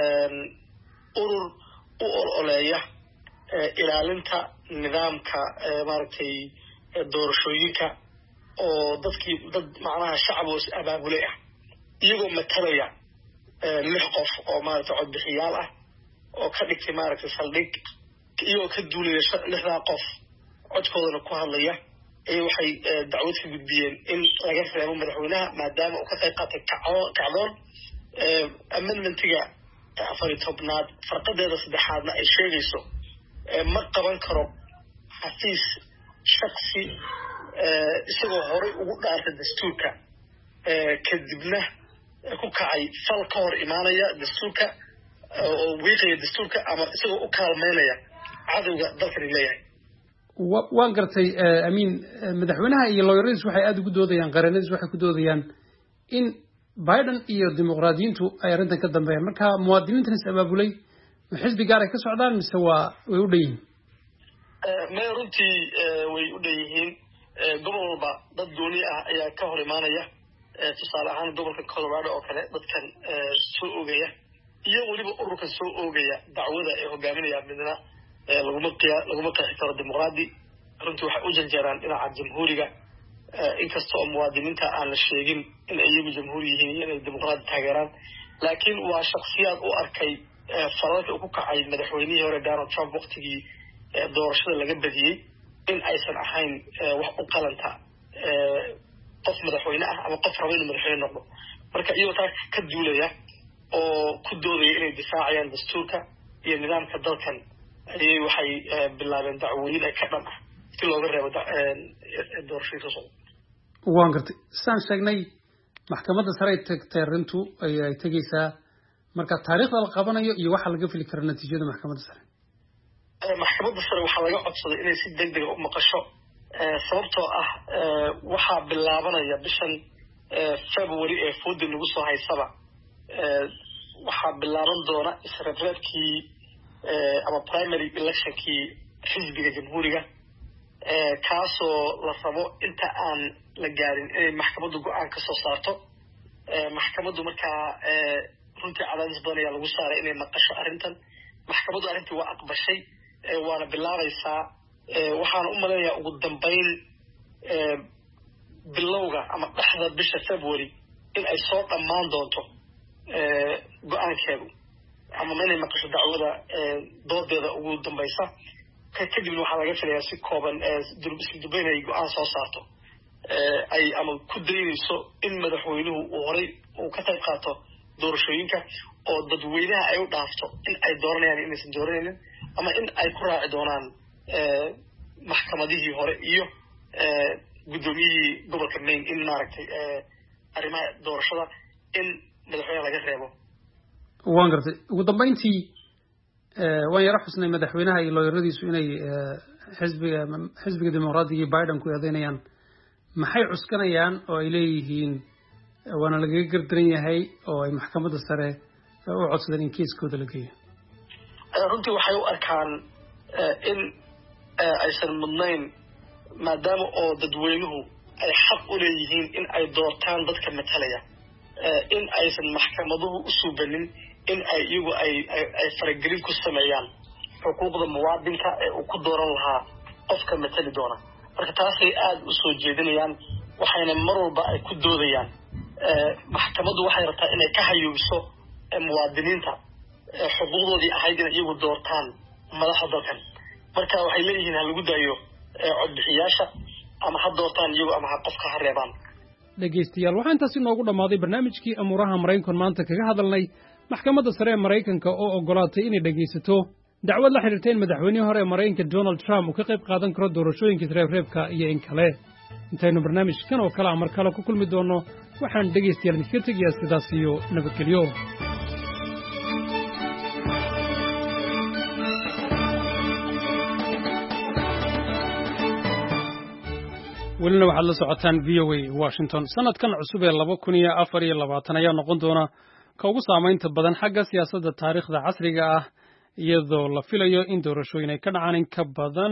urur u ololeeya ilaalinta nidaamka maaragtay doorashooyinka oo dad macnaha shacab oo abaabulay ah iyagoo matalaya 6 qof oo maaragtay codbixiyaal ah oo ka dhigtay maaragtay saldhig iyagoo ka duulaya 6 qof codkoodana ku hadlaya waxay dacwad ka gudbiyeen in laga reebo madaxweynaha maadaama uu ka qayb qaatay kacdoon amendmentiga 14aad farqadeeda 3aadna ay sheegayso ma qaban karo xafiis shakhsi isagoo horey ugu dhaartay dastuurka kadibna ku kacay fal ka hor imaanaya dastuurka oo wiiqaya dastuurka ama isagoo u kaalmeynaya cadowga dalkani leeyahay waan gartay amiin madaxweynaha iyo lawyeradiis waxay aad ugu doodayaan qaranadiis waxay ku doodayaan in Biden iyo dimuqraadiyiintu ay arrintan ka dambeeyaan marka muwaadiniintan is abaabulay xisbi gaar ay ka socdaan mise way u dhan yihiin runtii way u dhan yihiin gobol walba dad gooni ah ayaa ka hor imaanaya tusaale ahaan gobolka Colorado oo kale dadkan soo oogaya iyo weliba ururkan soo oogaya dacwada ay hogaaminayaan midna laguma qeexi karo dimuqraadi runtii waxay u janjeeraan dhinaca jamhuuriga inkastoo muwaadiniinta aan la sheegin in ay iyagu jamhuuri yihiin iyo inay dimuqraadi taageeraan laakiin waa shakhsiyaad u arkay falalka uu ku kacay madaxweynihii hore Donald Trump waqtigii doorashada laga badiyey in aysan ahayn wax u qalanta qof madaxweyne ah ama qof raba inuu madaxweyne noqdo marka iyagoo taa ka duulaya oo ku doodaya inay difaacayaan dastuurka iyo nidaamka dalkan ayay waxay bilaabeen dacwooyin ay ka dhan ah si looga reebo doorashooyinka soo waan gartay saan sheegnay maxkamadda sare ay tagtay arrintu ay tagaysaa marka taariikhda la qabanayo iyo waxa laga fili karo natiijada maxkamadda sare maxkamadda sare waxaa laga codsaday inay si degdeg ah u maqasho sababtoo ah waxaa bilaabanaya bishan February ee fooda lagu soo haysaba waxaa bilaaban doona isreebreebkii ama primary electionkii xisbiga jamhuuriga kaasoo la rabo inta aan la gaarin inay maxkamaddu go'aan ka soo saarto maxkamaddu markaa runtii cadaadis badan ayaa lagu saaray inay maqasho arrintan maxkamaddu arrintii waa aqbashay waana bilaabaysaa waxaana u maleynayaa ugu dambayn bilowga ama dhexda bisha February in ay soo dhammaan doonto go'aankeedu ama inay maqasho dacwada doodeeda ugu dambaysa kadibna waxaa laga filayaa si kooban durbin ay go'aan soo saarto ay ama ku daynayso in madaxweynuhu uu horey uu ka qayb qaato doorashooyinka oo dadweynaha ay u dhaafto in ay dooranayaan inaysan dooranaynin ama in ay ku raaci doonaan maxkamadihii hore iyo gudoomiyihii gobolka Maine in maaragtay arrimaha doorashada in madaxweynaha laga reebo waan gartay ugu dambeyntii waan yara xusnay madaxweynaha iyo lawyeradiisu inay xisbiga dimuqraadiga Biden ku eedeynayaan maxay cuskanayaan oo ay leeyihiin waana laga gardaran yahay oo ay maxkamadda sare u codsadeen in kiiskooda la geeyo runtii waxay u arkaan in aysan mudnayn maadaama oo dadweynuhu ay xaq u leeyihiin in ay doortaan dadka matalaya in aysan maxkamaduhu u suubanin in ay iyagu ay faragelin ku sameeyaan xuquuqda muwaadinka ee uu ku dooran lahaa qofka matali doona marka taasay aad u soo jeedinayaan waxayna mar walba ay ku doodayaan maxkamaddu waxay rabtaa inay ka hayuubiso muwaadiniinta xuquuqdoodii ahayd inay iyagu doortaan madaxda dalkan marka waxay leeyihiin ha lagu daayo codbixiyaasha ama ha doortaan iyagu ama ha qofka ha reebaan dhegaystayaal waxaa intaas inoogu dhammaaday barnaamijkii amuuraha maraykan maanta kaga hadalnay maxkamadda sare ee maraykanka oo oggolaatay inay dhegaysato dacwad la xidhiirta in madaxweynihii hore ee maraykanka Donald Trump uu ka qayb qaadan karo doorashooyinka reebreebka iyo in kale intaynu barnaamijkan oo kale mar kale ku kulmi doono waxaan dhegaystayaal idinkaga tegayaa sidaas iyo nabadgelyo welina waxaad la socotaan VOA Washington sanadkan cusub ee 2024 ayaa noqon doona ka ugu saamaynta badan xagga siyaasadda taariikhda casriga ah iyadoo la filayo in doorashooyin ay ka dhacaan in ka badan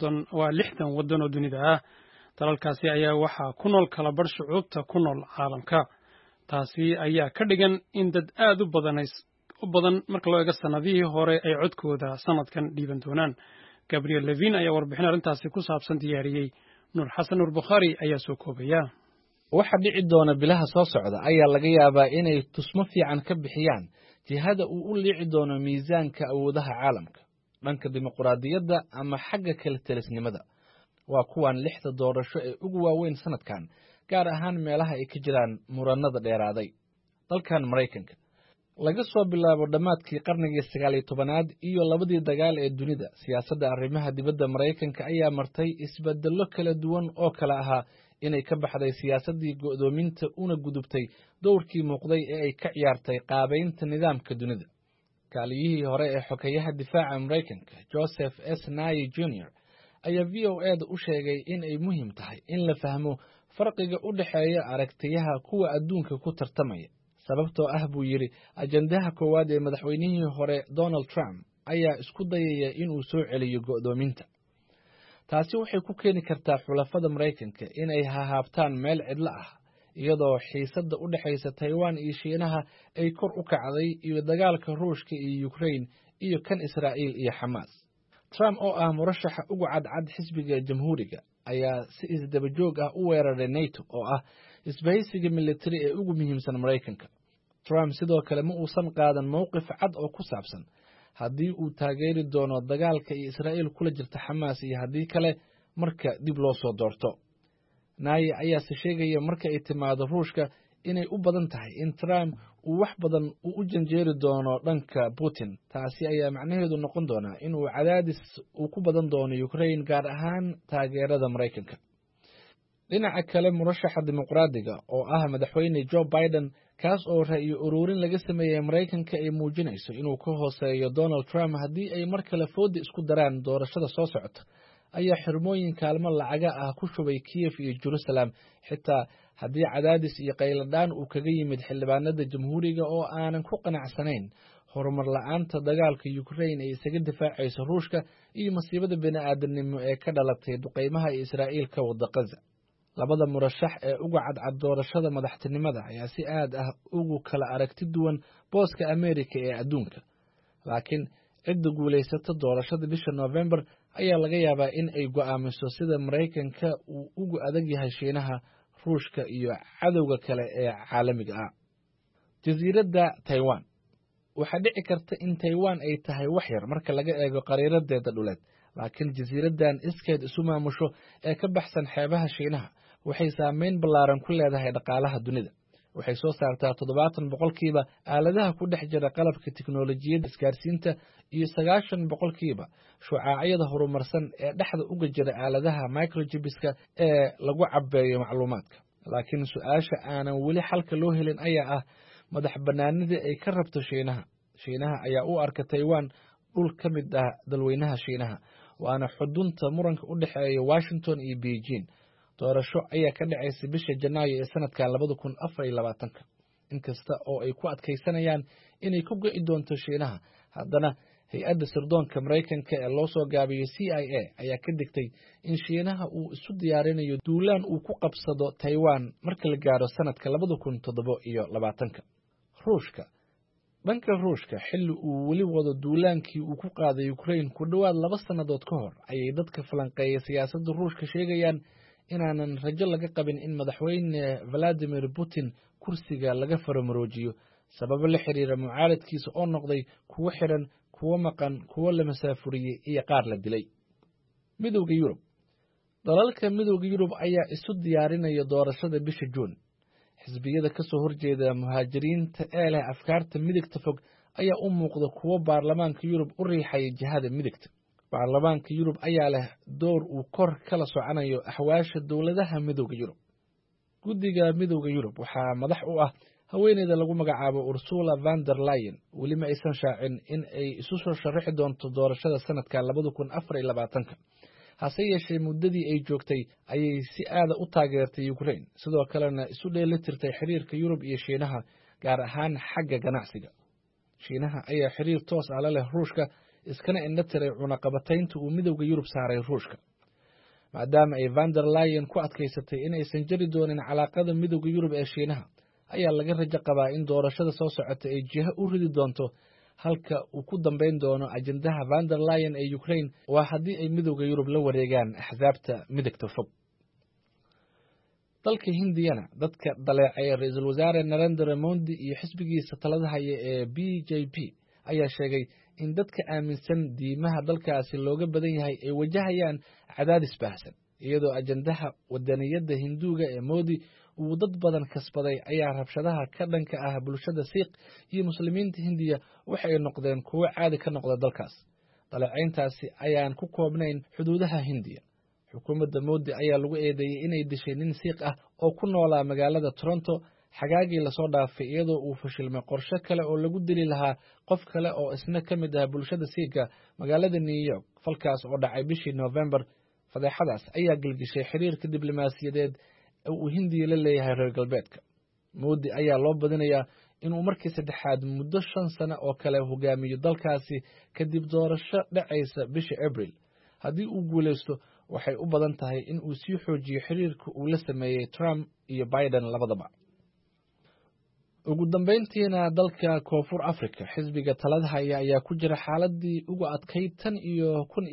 60 waddan oo dunida ah dalalkaasi ayaa waxaa ku nool kala badh shucuubta ku nool caalamka taasi ayaa ka dhigan in dad aad u badan marka loo eego sanadihii hore ay codkooda sanadkan dhiiban doonaan Gabriel Levin ayaa warbixin arrintaasi ku saabsan diyaariyey Nur Xasan Nur Bukhari ayaa soo koobaya waxa dhici doona bilaha soo socda ayaa laga yaabaa inay tusmo fiican ka bixiyaan jihada uu u liici doono miisaanka awoodaha caalamka dhanka dimuqraadiyadda ama xagga kala talisnimada waa kuwan 6 doorasho ee ugu waaweyn sanadkan gaar ahaan meelaha ay ka jiraan muranada dheeraaday dalkan Mareykanka laga soo bilaabo dhamaadkii qarnigii 19aad iyo labadii dagaal ee dunida siyaasadda arrimaha dibadda Mareykanka ayaa martay isbeddello kala duwan oo kala ahaa inay ka baxday siyaasaddii go'doominta una gudubtay dowrkii muuqday ee ay ka ciyaartay qaabaynta nidaamka dunida kaaliyihii hore ee xogeyaha difaaca Mareykanka Joseph S. Nye Jr. ayaa VOA-da u sheegay in ay muhiim tahay in la fahmo farqiga u dhaxeeya aragtiyaha kuwa adduunka ku tartamaya sababtoo ah buu yiri ajandaha koowaad ee madaxweynihii hore Donald Trump ayaa isku dayaya inuu soo celiyo go'doominta taasi waxay ku keeni kartaa xulafada Mareykanka inay hahaabtaan meel cidla ah iyadoo xiisadda u dhaxaysa Taiwan iyo Shiinaha ay kor u kacday iyo dagaalka Ruushka iyo Ukraine iyo kan Israa'iil iyo Hamas Trump oo ah murashaxa ugu cadcad xisbiga jamhuuriga ayaa si isdaba joog ah u weeraray NATO oo ah isbahaysiga military ee ugu muhiimsan Mareykanka Trump sidoo kale ma uusan qaadan mowqif cad oo ku saabsan haddii uu taageeri doono dagaalka iyo Israa'iil kula jirta Hamas iyo haddii kale marka dib loo soo doorto Nye ayaa se sheegaya marka ay timaado Ruushka inay u badan tahay in Trump uu wax badan u janjeeri doono dhanka Putin taasi ayaa macnaheedu noqon doona inuu cadaadis uu ku badan doono Ukraine gaar ahaan taageerada Mareykanka dhinaca kale murashaxa dimuqraadiga oo ah madaxweyne Joe Biden kaas oo ra'yi ururin laga sameeyay Mareykanka ay muujinayso inuu ka hooseeyo Donald Trump haddii ay mar kale foodi isku daraan doorashada soo socota ayaa xirmooyin kaalmo lacaga ah ku shubay Kiev iyo Jerusalem xitaa haddii cadaadis iyo qayladaan uu kaga yimid xildhibaanada jamhuuriga oo aanan ku qanacsanayn horumar la'aanta dagaalka Ukraine ay isaga difaacayso Ruushka iyo masiibada bini'aadanimo ee ka dhalatay duqeymaha Israa'iil ka wada Gaza labada murashax ee ugu cadcad doorashada madaxtinimada ayaa si aad ah ugu kala aragti duwan booska Ameerika ee adduunka laakiin cidda guuleysata doorashada bisha November ayaa laga yaabaa in ay go'aamiso sida Mareykanka uu ugu adag yahay Shiinaha Ruushka iyo cadowga kale ee caalamiga ah jasiiradda Taiwan waxa dhici karta in Taiwan ay tahay wax yar marka laga eego qariiradeeda dhuleed laakiin jasiiraddan iskeed isu maamusho ee ka baxsan xeebaha Shiinaha waxay saameyn ballaaran ku leedahay dhaqaalaha dunida waxay soo saartaa 70% aaladaha ku dhex jira qalabka tiknoolajiyadda isgaarsiinta iyo 90% shucaacyada horumarsan ee dhexda uga jira aaladaha microchipska ee lagu cabeeyo macluumaadka laakiin su'aasha aanan weli xalka loo helin ayaa ah madax banaanida ay ka rabto Shiinaha ayaa u arka Taiwan dhul ka mid ah dalweynaha Shiinaha waana xudunta muranka u dhaxeeya Washington iyo Beijing doorasho ayaa ka dhacaysa bisha Janaayo ee sanadka 2024 inkasta oo ay ku adkeysanayaan inay ku go'i doonto Shiinaha haddana hay-adda sirdoonka maraykanka ee loo soo gaabiyey CIA ayaa ka digtay in shiinaha uu isu diyaarinayo duulaan uu ku qabsado Taiwan marka la gaaro sanadka 2027. dhanka ruushka xilli uu weli wado duulaankii uu ku qaaday Ukraine ku dhawaad 2 sannadood ka hor ayay dadka falanqeeya siyaasadda ruushka sheegayaan inaanan rajo laga qabin in madaxweyne Vladimir Putin kursiga laga faramaroojiyo sababo la xiriira mucaaradkiisa oo noqday kuwo xiran, kuwo maqan, kuwo la masaafuriyey iyo qaar la dilay. Midowga Yurub. dalalka Midowga Yurub ayaa isu diyaarinaya doorashada bisha Juun. xisbiyada ka soo horjeeda muhaajiriinta ee leh afkaarta midigta fog ayaa u muuqda kuwo baarlamaanka Yurub u riixaya jihada midigta. baarlamaanka Yurub ayaa leh door uu kor kala socanayo axwaasha dowladaha Midowga Yurub. guddiga Midowga Yurub waxaa madax u ah haweeneyda lagu magacaabo Ursula von der Leyen. weli ma aysan shaacin in ay isu soo sharaxi doonto doorashada sanadka 2024. hase yeeshee muddadii ay joogtay ayay si aada u taageertay Ukraine, sidoo kalena isu dheelitirtay xiriirka Yurub iyo Shiinaha, gaar ahaan xagga ganacsiga. Shiinaha ayaa xiriir toos ah la leh Ruushka, iskana indhatiray cunaqabataynta uu Midowga Yurub saaray Ruushka. maadaama ay von der Leyen ku adkaysatay in aysan jiri doonin calaaqada Midowga Yurub ee Shiinaha, ayaa laga rajo qabaa in doorashada soo socota ay jiha u ridi doonto halka uu ku dambeyn doono ajandaha von der Leyen ee Ukraine waa haddii ay Midowga Yurub la wareegaan axsaabta midigta fog. dalka Hindiyana dadka daleecay ra'iisul wasaare Narendra Modi iyo xisbigiisa talada haya ee BJP ayaa sheegay in dadka aaminsan diimaha dalkaasi looga badan yahay ay wajahayaan cadaadis baahsan, iyadoo ajandaha wadaniyadda Hinduuga ee Modi uu dad badan kasbaday ayaa rabshadaha ka dhanka ah bulshada Sikh iyo muslimiinta Hindiya waxay noqdeen kuwo caadi ka noqda dalkaas. daleecayntaasi ayaan ku koobnayn xuduudaha Hindiya. xukuumadda Modi ayaa lagu eedeeyay inay dishay nin Sikh ah oo ku noolaa magaalada Toronto xagaagii la soo dhaafay, iyadoo uu fashilmay qorshe kale oo lagu dili lahaa qof kale oo isna ka mid ah bulshada Sikhka magaalada New York. falkaas oo dhacay bishii November. fadeexadaas ayaa gilgishay xiriirka diblomaasiyadeed uu Hindiya la leeyahay reer galbeedka. Modi ayaa loo badinayaa inuu markii saddexaad muddo 5 sano oo kale hogaamiyo dalkaasi kadib doorasho dhacaysa bishii April. haddii uu guuleysto, waxay u badan tahay in uu sii xoojiyo xiriirka uu la sameeyay Trump iyo Biden labadaba. ugu dambeyntiina dalka Koonfur Afrika, xisbiga talada haya ayaa ku jira xaaladii ugu adkayd tan iyo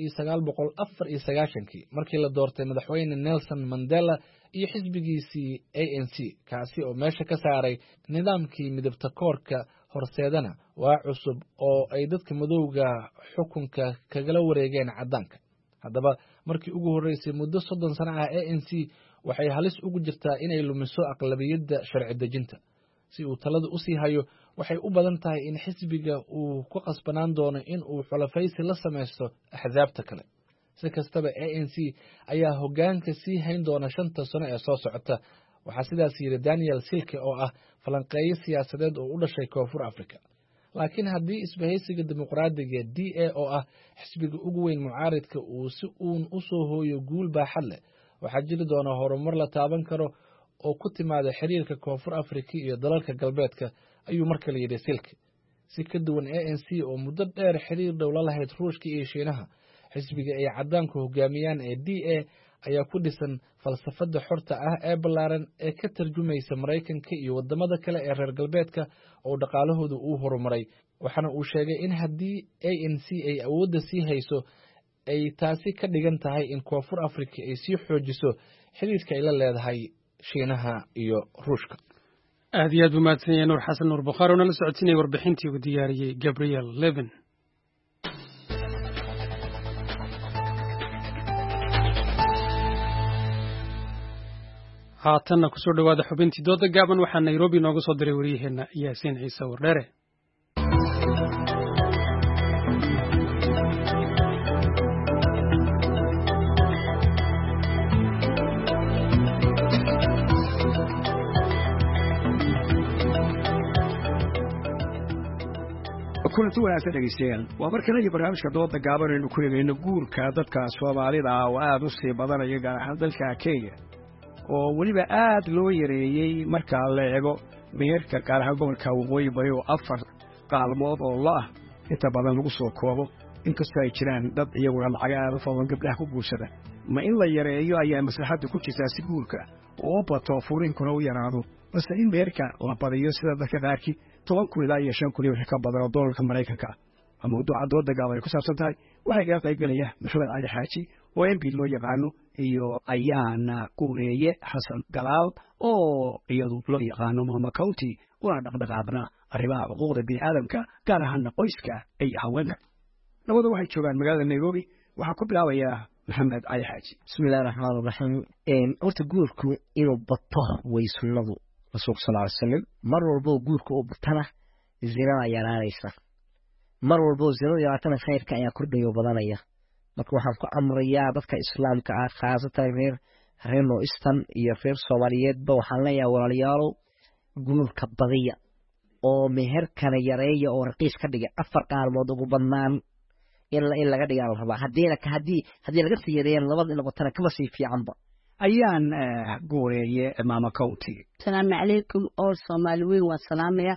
1994 markii la doortay madaxweyne Nelson Mandela iyo xisbigiisii ANC, kaasi oo meesha ka saaray nidaamkii midabta koorka horseedana waa cusub oo ay dadka madowga xukunka kagala wareegeen caddaanka. haddaba markii ugu horeysay muddo 30 sano ah ANC waxay halis ugu jirtaa inay lumiso aqlabiyadda sharci dejinta. si uu talada u sii hayo, waxay u badan tahay in xisbiga uu ku qasbanaan doono in uu xulafaysi la samaysto axsaabta kale. si kastaba ANC ayaa hoggaanka sii hayn doona 5 sano ee soo socota. waxaa sidaas yidhi Daniel Silke oo ah falanqeeye siyaasadeed oo u dhashay Koonfur Afrika. laakiin haddii isbahaysiga dimuqraadiga DA oo ah xisbiga ugu weyn mucaaridka uu si uun u soo hooyo guul baaxad leh, waxaa jiri doona horumar la taaban karo oo ku timaada xiriirka Koonfur Afrika iyo dalalka galbeedka, ayuu markale yidhi Silke. si ka duwan ANC oo muddo dheer xiriir dhow la lahayd Ruushka iyo Shiinaha, xisbiga ay caddaanku hogaamiyaan ee DA ayaa ku dhisan falsafada xorta ah ee ballaaran ee ka tarjumaysa Maraykanka iyo wadamada kale ee reer galbeedka oo dhaqaalahooda uu horumaray. waxaana uu sheegay in haddii ANC ay awoodda sii hayso, ay taasi ka dhigan tahay in Koonfur Afrika ay sii xoojiso xiriirka ay la leedahay Shiinaha iyo Ruushka. aad iyo aad buu mahadsan yahay Nuur Xasan Nuur Bukhaari oo nala socodsiinayay warbixintii uu diyaariyey Gabriel Levin. haatanna ku soo dhawaada xubintii dooda gaaban. waxaa Nairobi nooga soo diray wariyaheenna Yaasiin Ciise Wardheere. kulanti wanaagsan dhegeystayaal, waa mar kale iyo barnaamijka dooda gaaban aynu ku eegayno guurka dadka Soomaalida ah oo aad u sii badanaya gaar ahaan dalka Kenya, oo weliba aad loo yareeyey marka la eego meherka gaar ahaan gobolka Waqooyi Bari oo 4 qaalmood oo la ah inta badan lagu soo koobo inkastoo ay jiraan dad iyaguna lacaga aad u fadlan gabdhaha ku guursada ma in la yareeyo ayaa maslaxadda ku jirtaa si guurka oo bato furiinkuna u yaraado balse in meherka la badiyo sida dadka qaarkii 10,000 ilaa 5,000 wixii ka badan oo doolarka Maraykanka ah mawduuca dooda gaaban ay ku saabsan tahay waxay ka qaybgalaya Maxamed Cali Xaaji oo MP loo yaqaano iyo Ayaana Kureeye Xasan Galaal oo iyadu loo yaqaano Mama County una dhaqdhaqaaqna arrimaha xuquuqda bini'aadamka gaar ahaan qoyska ay haweenka labada waxay joogaan magaalada Nairobi waxa ku bilaabayaa Maxamed Cali Xaaji bismillaahir rahmaanir rahiim horta guurku inuu bato way sunnadu rasuulka sallallahu alayhi wasallam mar walba guurku uu batana zinada yaraanaysa mar walba zinada yaraatana khayrka ayaa kordhayo badanaya marka waxaan ku amrayaa dadka islaamka ah khaasatan reer Eastern iyo reer Soomaaliyeedba waxaan leeyahay walaalayaal guurka badiya oo meherkana yareeya oo raqiis ka dhiga 4 qaalmood ugu badnaan in laga dhigaa la rabaa haddii laga sii yareeyaan labada noqotana kaba sii fiicanba ayaan Kureeye Mama County salaamu calaykum oo Soomaali weyn waa salaamaya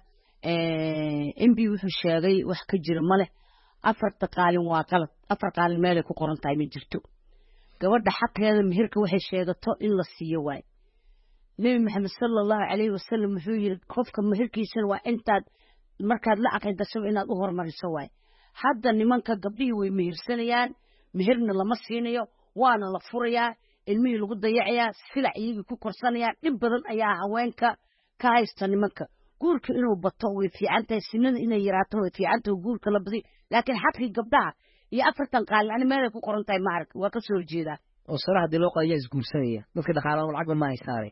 MP wuxuu sheegay wax ka jira male 4 qaalin waa qalad 4 qaalin meel ay ku qoran tahay ma jirto gabadha xaqeeda meherka waxay sheegato in la siiyo waay Nabi Maxamed sallallahu alayhi wasallam wuxuu yiri qofka meherkiisa waa intaad markaad la aqeydasho inaad u hormariso waay hadda nimanka gabdhihii way mehersanayaan meherna lama siinayo waana la furayaa ilmihii lagu dayacayaa silac iyagii ku korsanayaan dhib badan ayaa haweenka ka haysta nimanka guurka inuu bato way fiican tahay sinada inay yaraato way fiican tahay guurka la badi laakiin xaqii gabdhaha iyo 4 qaalin ani meel ay ku qoran tahay maarag waa ka soo jeeda oo saraxdii loo qadiyo isguursanaya dadka dhaqaalaha lacag ma haysaanay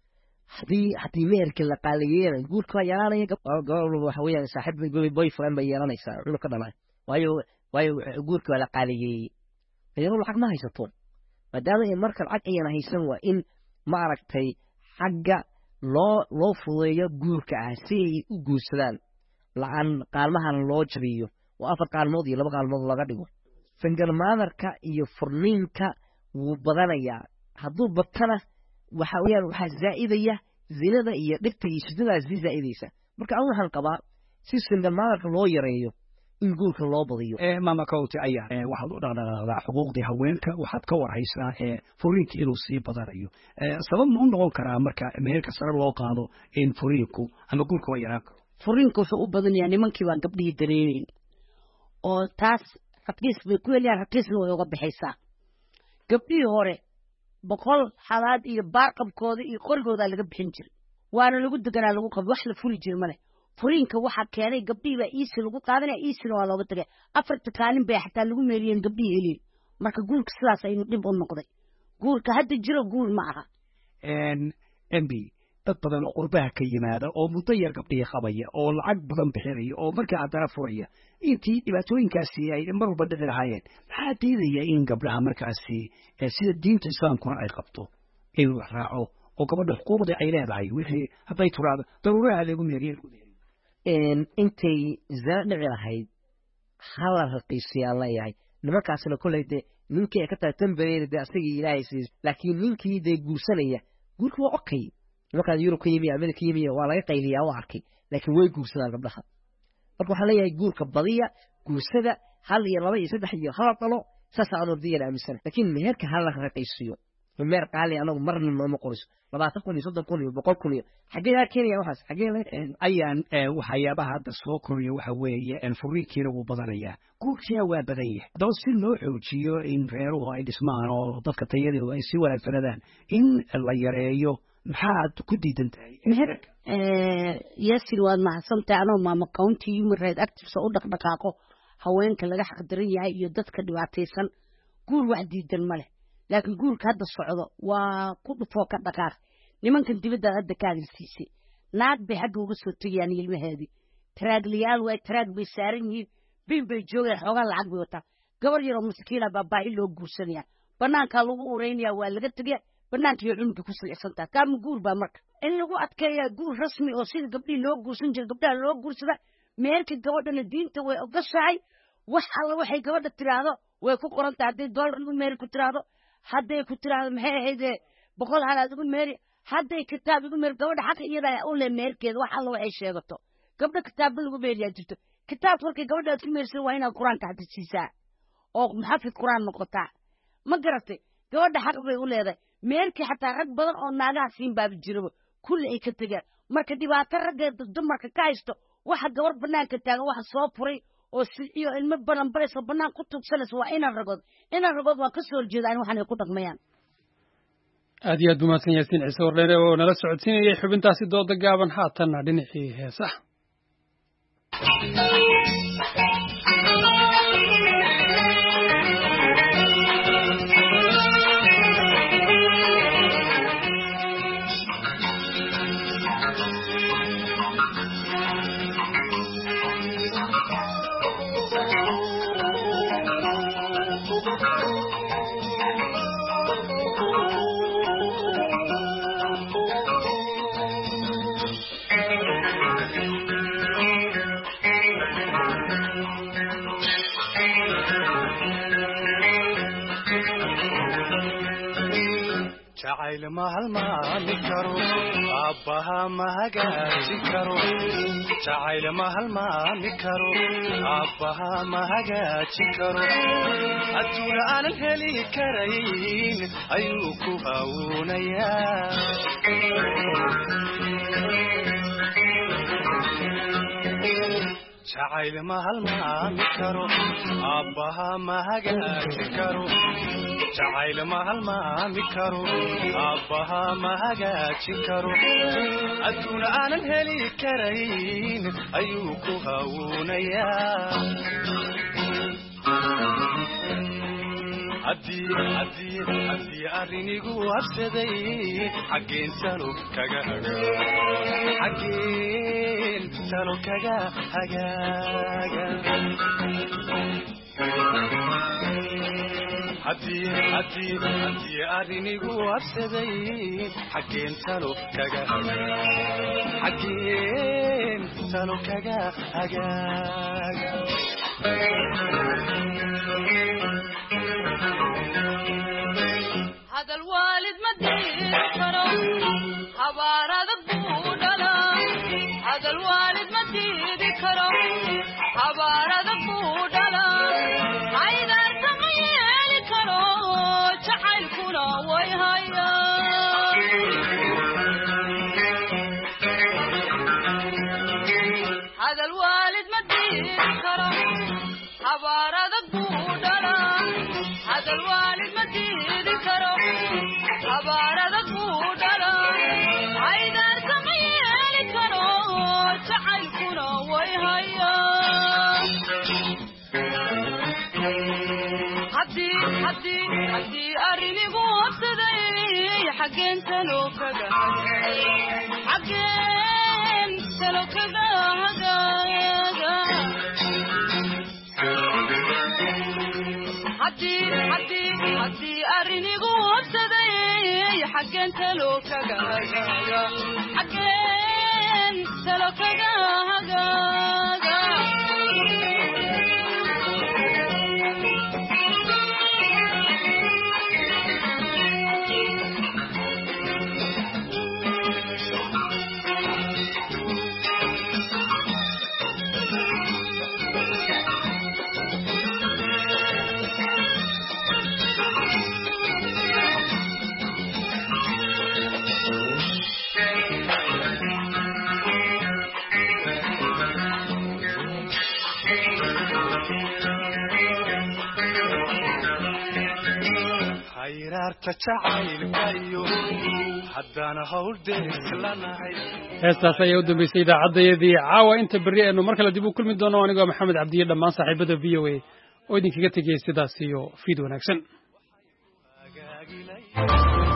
hadii meherka la qaaliyeeyo guurka waa yaraanaya gabadhu waxa weeyaan saaxiib boyfriend bay yeelanaysaa wuxuu ka dhalay waayo guurka waa la qaaliyeeyay ayuu lacag ma haysato maadaama ay marka lacag ayna haysan waa in ma aragtay xagga loo fudeeyo guurka ah si ay u guursadaan la'aan qaalmahan loo jabiyo oo 4 qaalmood iyo 2 qaalmood laga dhigo single motherka iyo furniinka wuu badanayaa hadduu batana waxa weeyaan waxa zaa'idaya zinada iyo dhibta iyo shidada zaa'idaysa marka aan waxaan qabaa si single motherka loo yareeyo in guurka loo badiyo Mama County ayaa waxaad u dhaqdhaqaaqdaa xuquuqda haweenka waxaad ka warhaysaa furiinka inuu sii badanayo sabab ma u noqon karaa marka meherka sare loo qaado in furiinku ama guurka waa yaraan karo furiinka wuxuu u badan yahay nimankii waa gabdhihii dareereyn oo taas raqiis bay ku helayaan raqiisna way uga bixaysaa gabdhihii hore 100 xalaad iyo baarqabkooda iyo qorigooda laga bixin jiray waana lagu deganaa lagu qabo wax la furi jiray male furiinka waxa keenay gabdhihii baa iisi lagu qaadanaya iisina waa looga tagay 4 qaalin bay xataa lagu meeliyeen gabdhihii helin marka guurka sidaas ayuu dhib u noqday guurka hadda jiro guur ma aha MB dad badan oo qurbaha ka yimaada oo muddo yar gabdhihii qabaya oo lacag badan bixinaya oo markaa haddana furaya intii dhibaatooyinkaasi ay mar walba dhici lahaayeen maxaa diidaya in gabdhaha markaasi sida diinta islaamkuna ay qabto inuu raaco oo gabadha xuquuqda ay leedahay wixii hadday turaado daruuraha lagu meeriyo intay zaa dhici lahayd hala raqiisiyaan leeyahay nimankaasna kolley dee ninkii ay ka tahay tambareeda dee asagii ilaahay siis laakiin ninkii dee guursanaya guurka waa okay nimankaas Yurub ka yimi Amerika ka yimi waa laga qayliyaa waa arkay laakiin way guursadaan gabdhaha marka waxaa leeyahay guurka badiya guursada 1 iyo 2 iyo 3 iyo hal dhalo saas aan ordiyay aaminsan laakiin meherka hal la raqiisiyo meher qaali anagu marna ma qoriso 20,000 iyo 30,000 iyo 100,000 xagee keenaya waxaas xagee ayaan waxyaabaha hadda soo koriyo waxa weeye in furiinkiina uu badanayaa guurkiina waa badanya dad si loo xoojiyo in reeruhu ay dhismaan oo dadka tayadooda ay si wanaagsanadaan in la yareeyo maxaad ku diidan tahay meherka yasir waad mahadsantahay anoo Mama County human rights activist u dhaqdhaqaaqo haweenka laga xaq daran yahay iyo dadka dhibaataysan guur wax diidan male laakiin guurka hadda socdo waa ku dhufoo ka dhaqaaq nimankan dibadda hadda ka hadalsiisay naag bay xagga uga soo tagayaan ilmaheedii taraagliyaal way taraag bay saaran yihiin bin bay joogeen xoogaa lacag bay wataa gabar yaroo maskiina baa baahi loo guursanaya banaankaa lagu ureynayaa waa laga tegaya banaanka iyo cunugga ku silixsantaa kaama guur baa marka in lagu adkeeyaa guur rasmi oo sida gabdhihii loo guursan jiray gabdhaha loo guursada meherka gabadhana diinta way ogashahay wax alla waxay gabadha tiraahdo way ku qoran tahay hadday dollar ugu meeri ku tiraahdo hadday ku tiraahdo maxay ahayd 100 halaad ugu meeri hadday kitaab ugu meeri gabadha xaq iyada u leh meherkeeda wax alla waxay sheegato gabdha kitaab lagu meeriyaa jirto kitaabka markay gabadha aad ku meersan waa inaad qur-aanka xafidsiisaa oo muxafid qur-aan noqotaa ma garatay gabadha xaq bay u leedahay meerkii xataa rag badan oo naagaha siin baaba jiraba kulli ay ka tegaan marka dhibaato ragga dumarka ka haysto waxa gabar banaanka taagan waxa soo furay oo silciyo ilmo badan barayso banaan ku tugsanayso waa inaan ragood waan ka soo horjeedaan waxaan ku dhaqmayaan aad iyo aad umahadsan yaasiin ciise wardheere oo nala socodsiinayay xubintaasi dooda gaaban haatanna dhinacii heesaha jacayl ma halmaami karo aabbaha ma hagaajin karo jacayl ma halmaami karo aabbaha ma hagaajin karo adduun aanan heli karayn ayuu ku hawuunayaa jacayl ma halmaami karo aabbaha ma hagaajin karo jacayl ma halmaami karo aabbaha ma hagaajin karo adduun aanan heli karayn ayuu ku hawuunayaa haddii arrinigu habsaday xaggeen talo kaga hagaaga haddii arrinigu habsaday xaggeen talo kaga hagaaga hadal waalid ma diiri karo habaarada buu dhalaa hadal waalid ma diiri karo habaarada buu dhalaa aydaarta ma yeeli karo jacaylkuna way hayaa hadal waalid ma diiri karo habaarada buu dhalaa hadal waalid ma diiri karo habaarada buu dhalaa aydaarta ma yeeli karo jacaylkuna way hayaa haddii arrinigu habsaday xaggeen talo kaga hagaaga haddii arrinigu habsaday xaggeen talo kaga hagaaga xaggeen talo kaga hagaaga heestaas ayaa u dambeysay idaacaddayadii caawa inta berri aynu mar kale dib u kulmi doono anigoo maxamed cabdiye dhammaan saaxiibada v o a oo idinkaga tegayay sidaas iyo fiid wanaagsan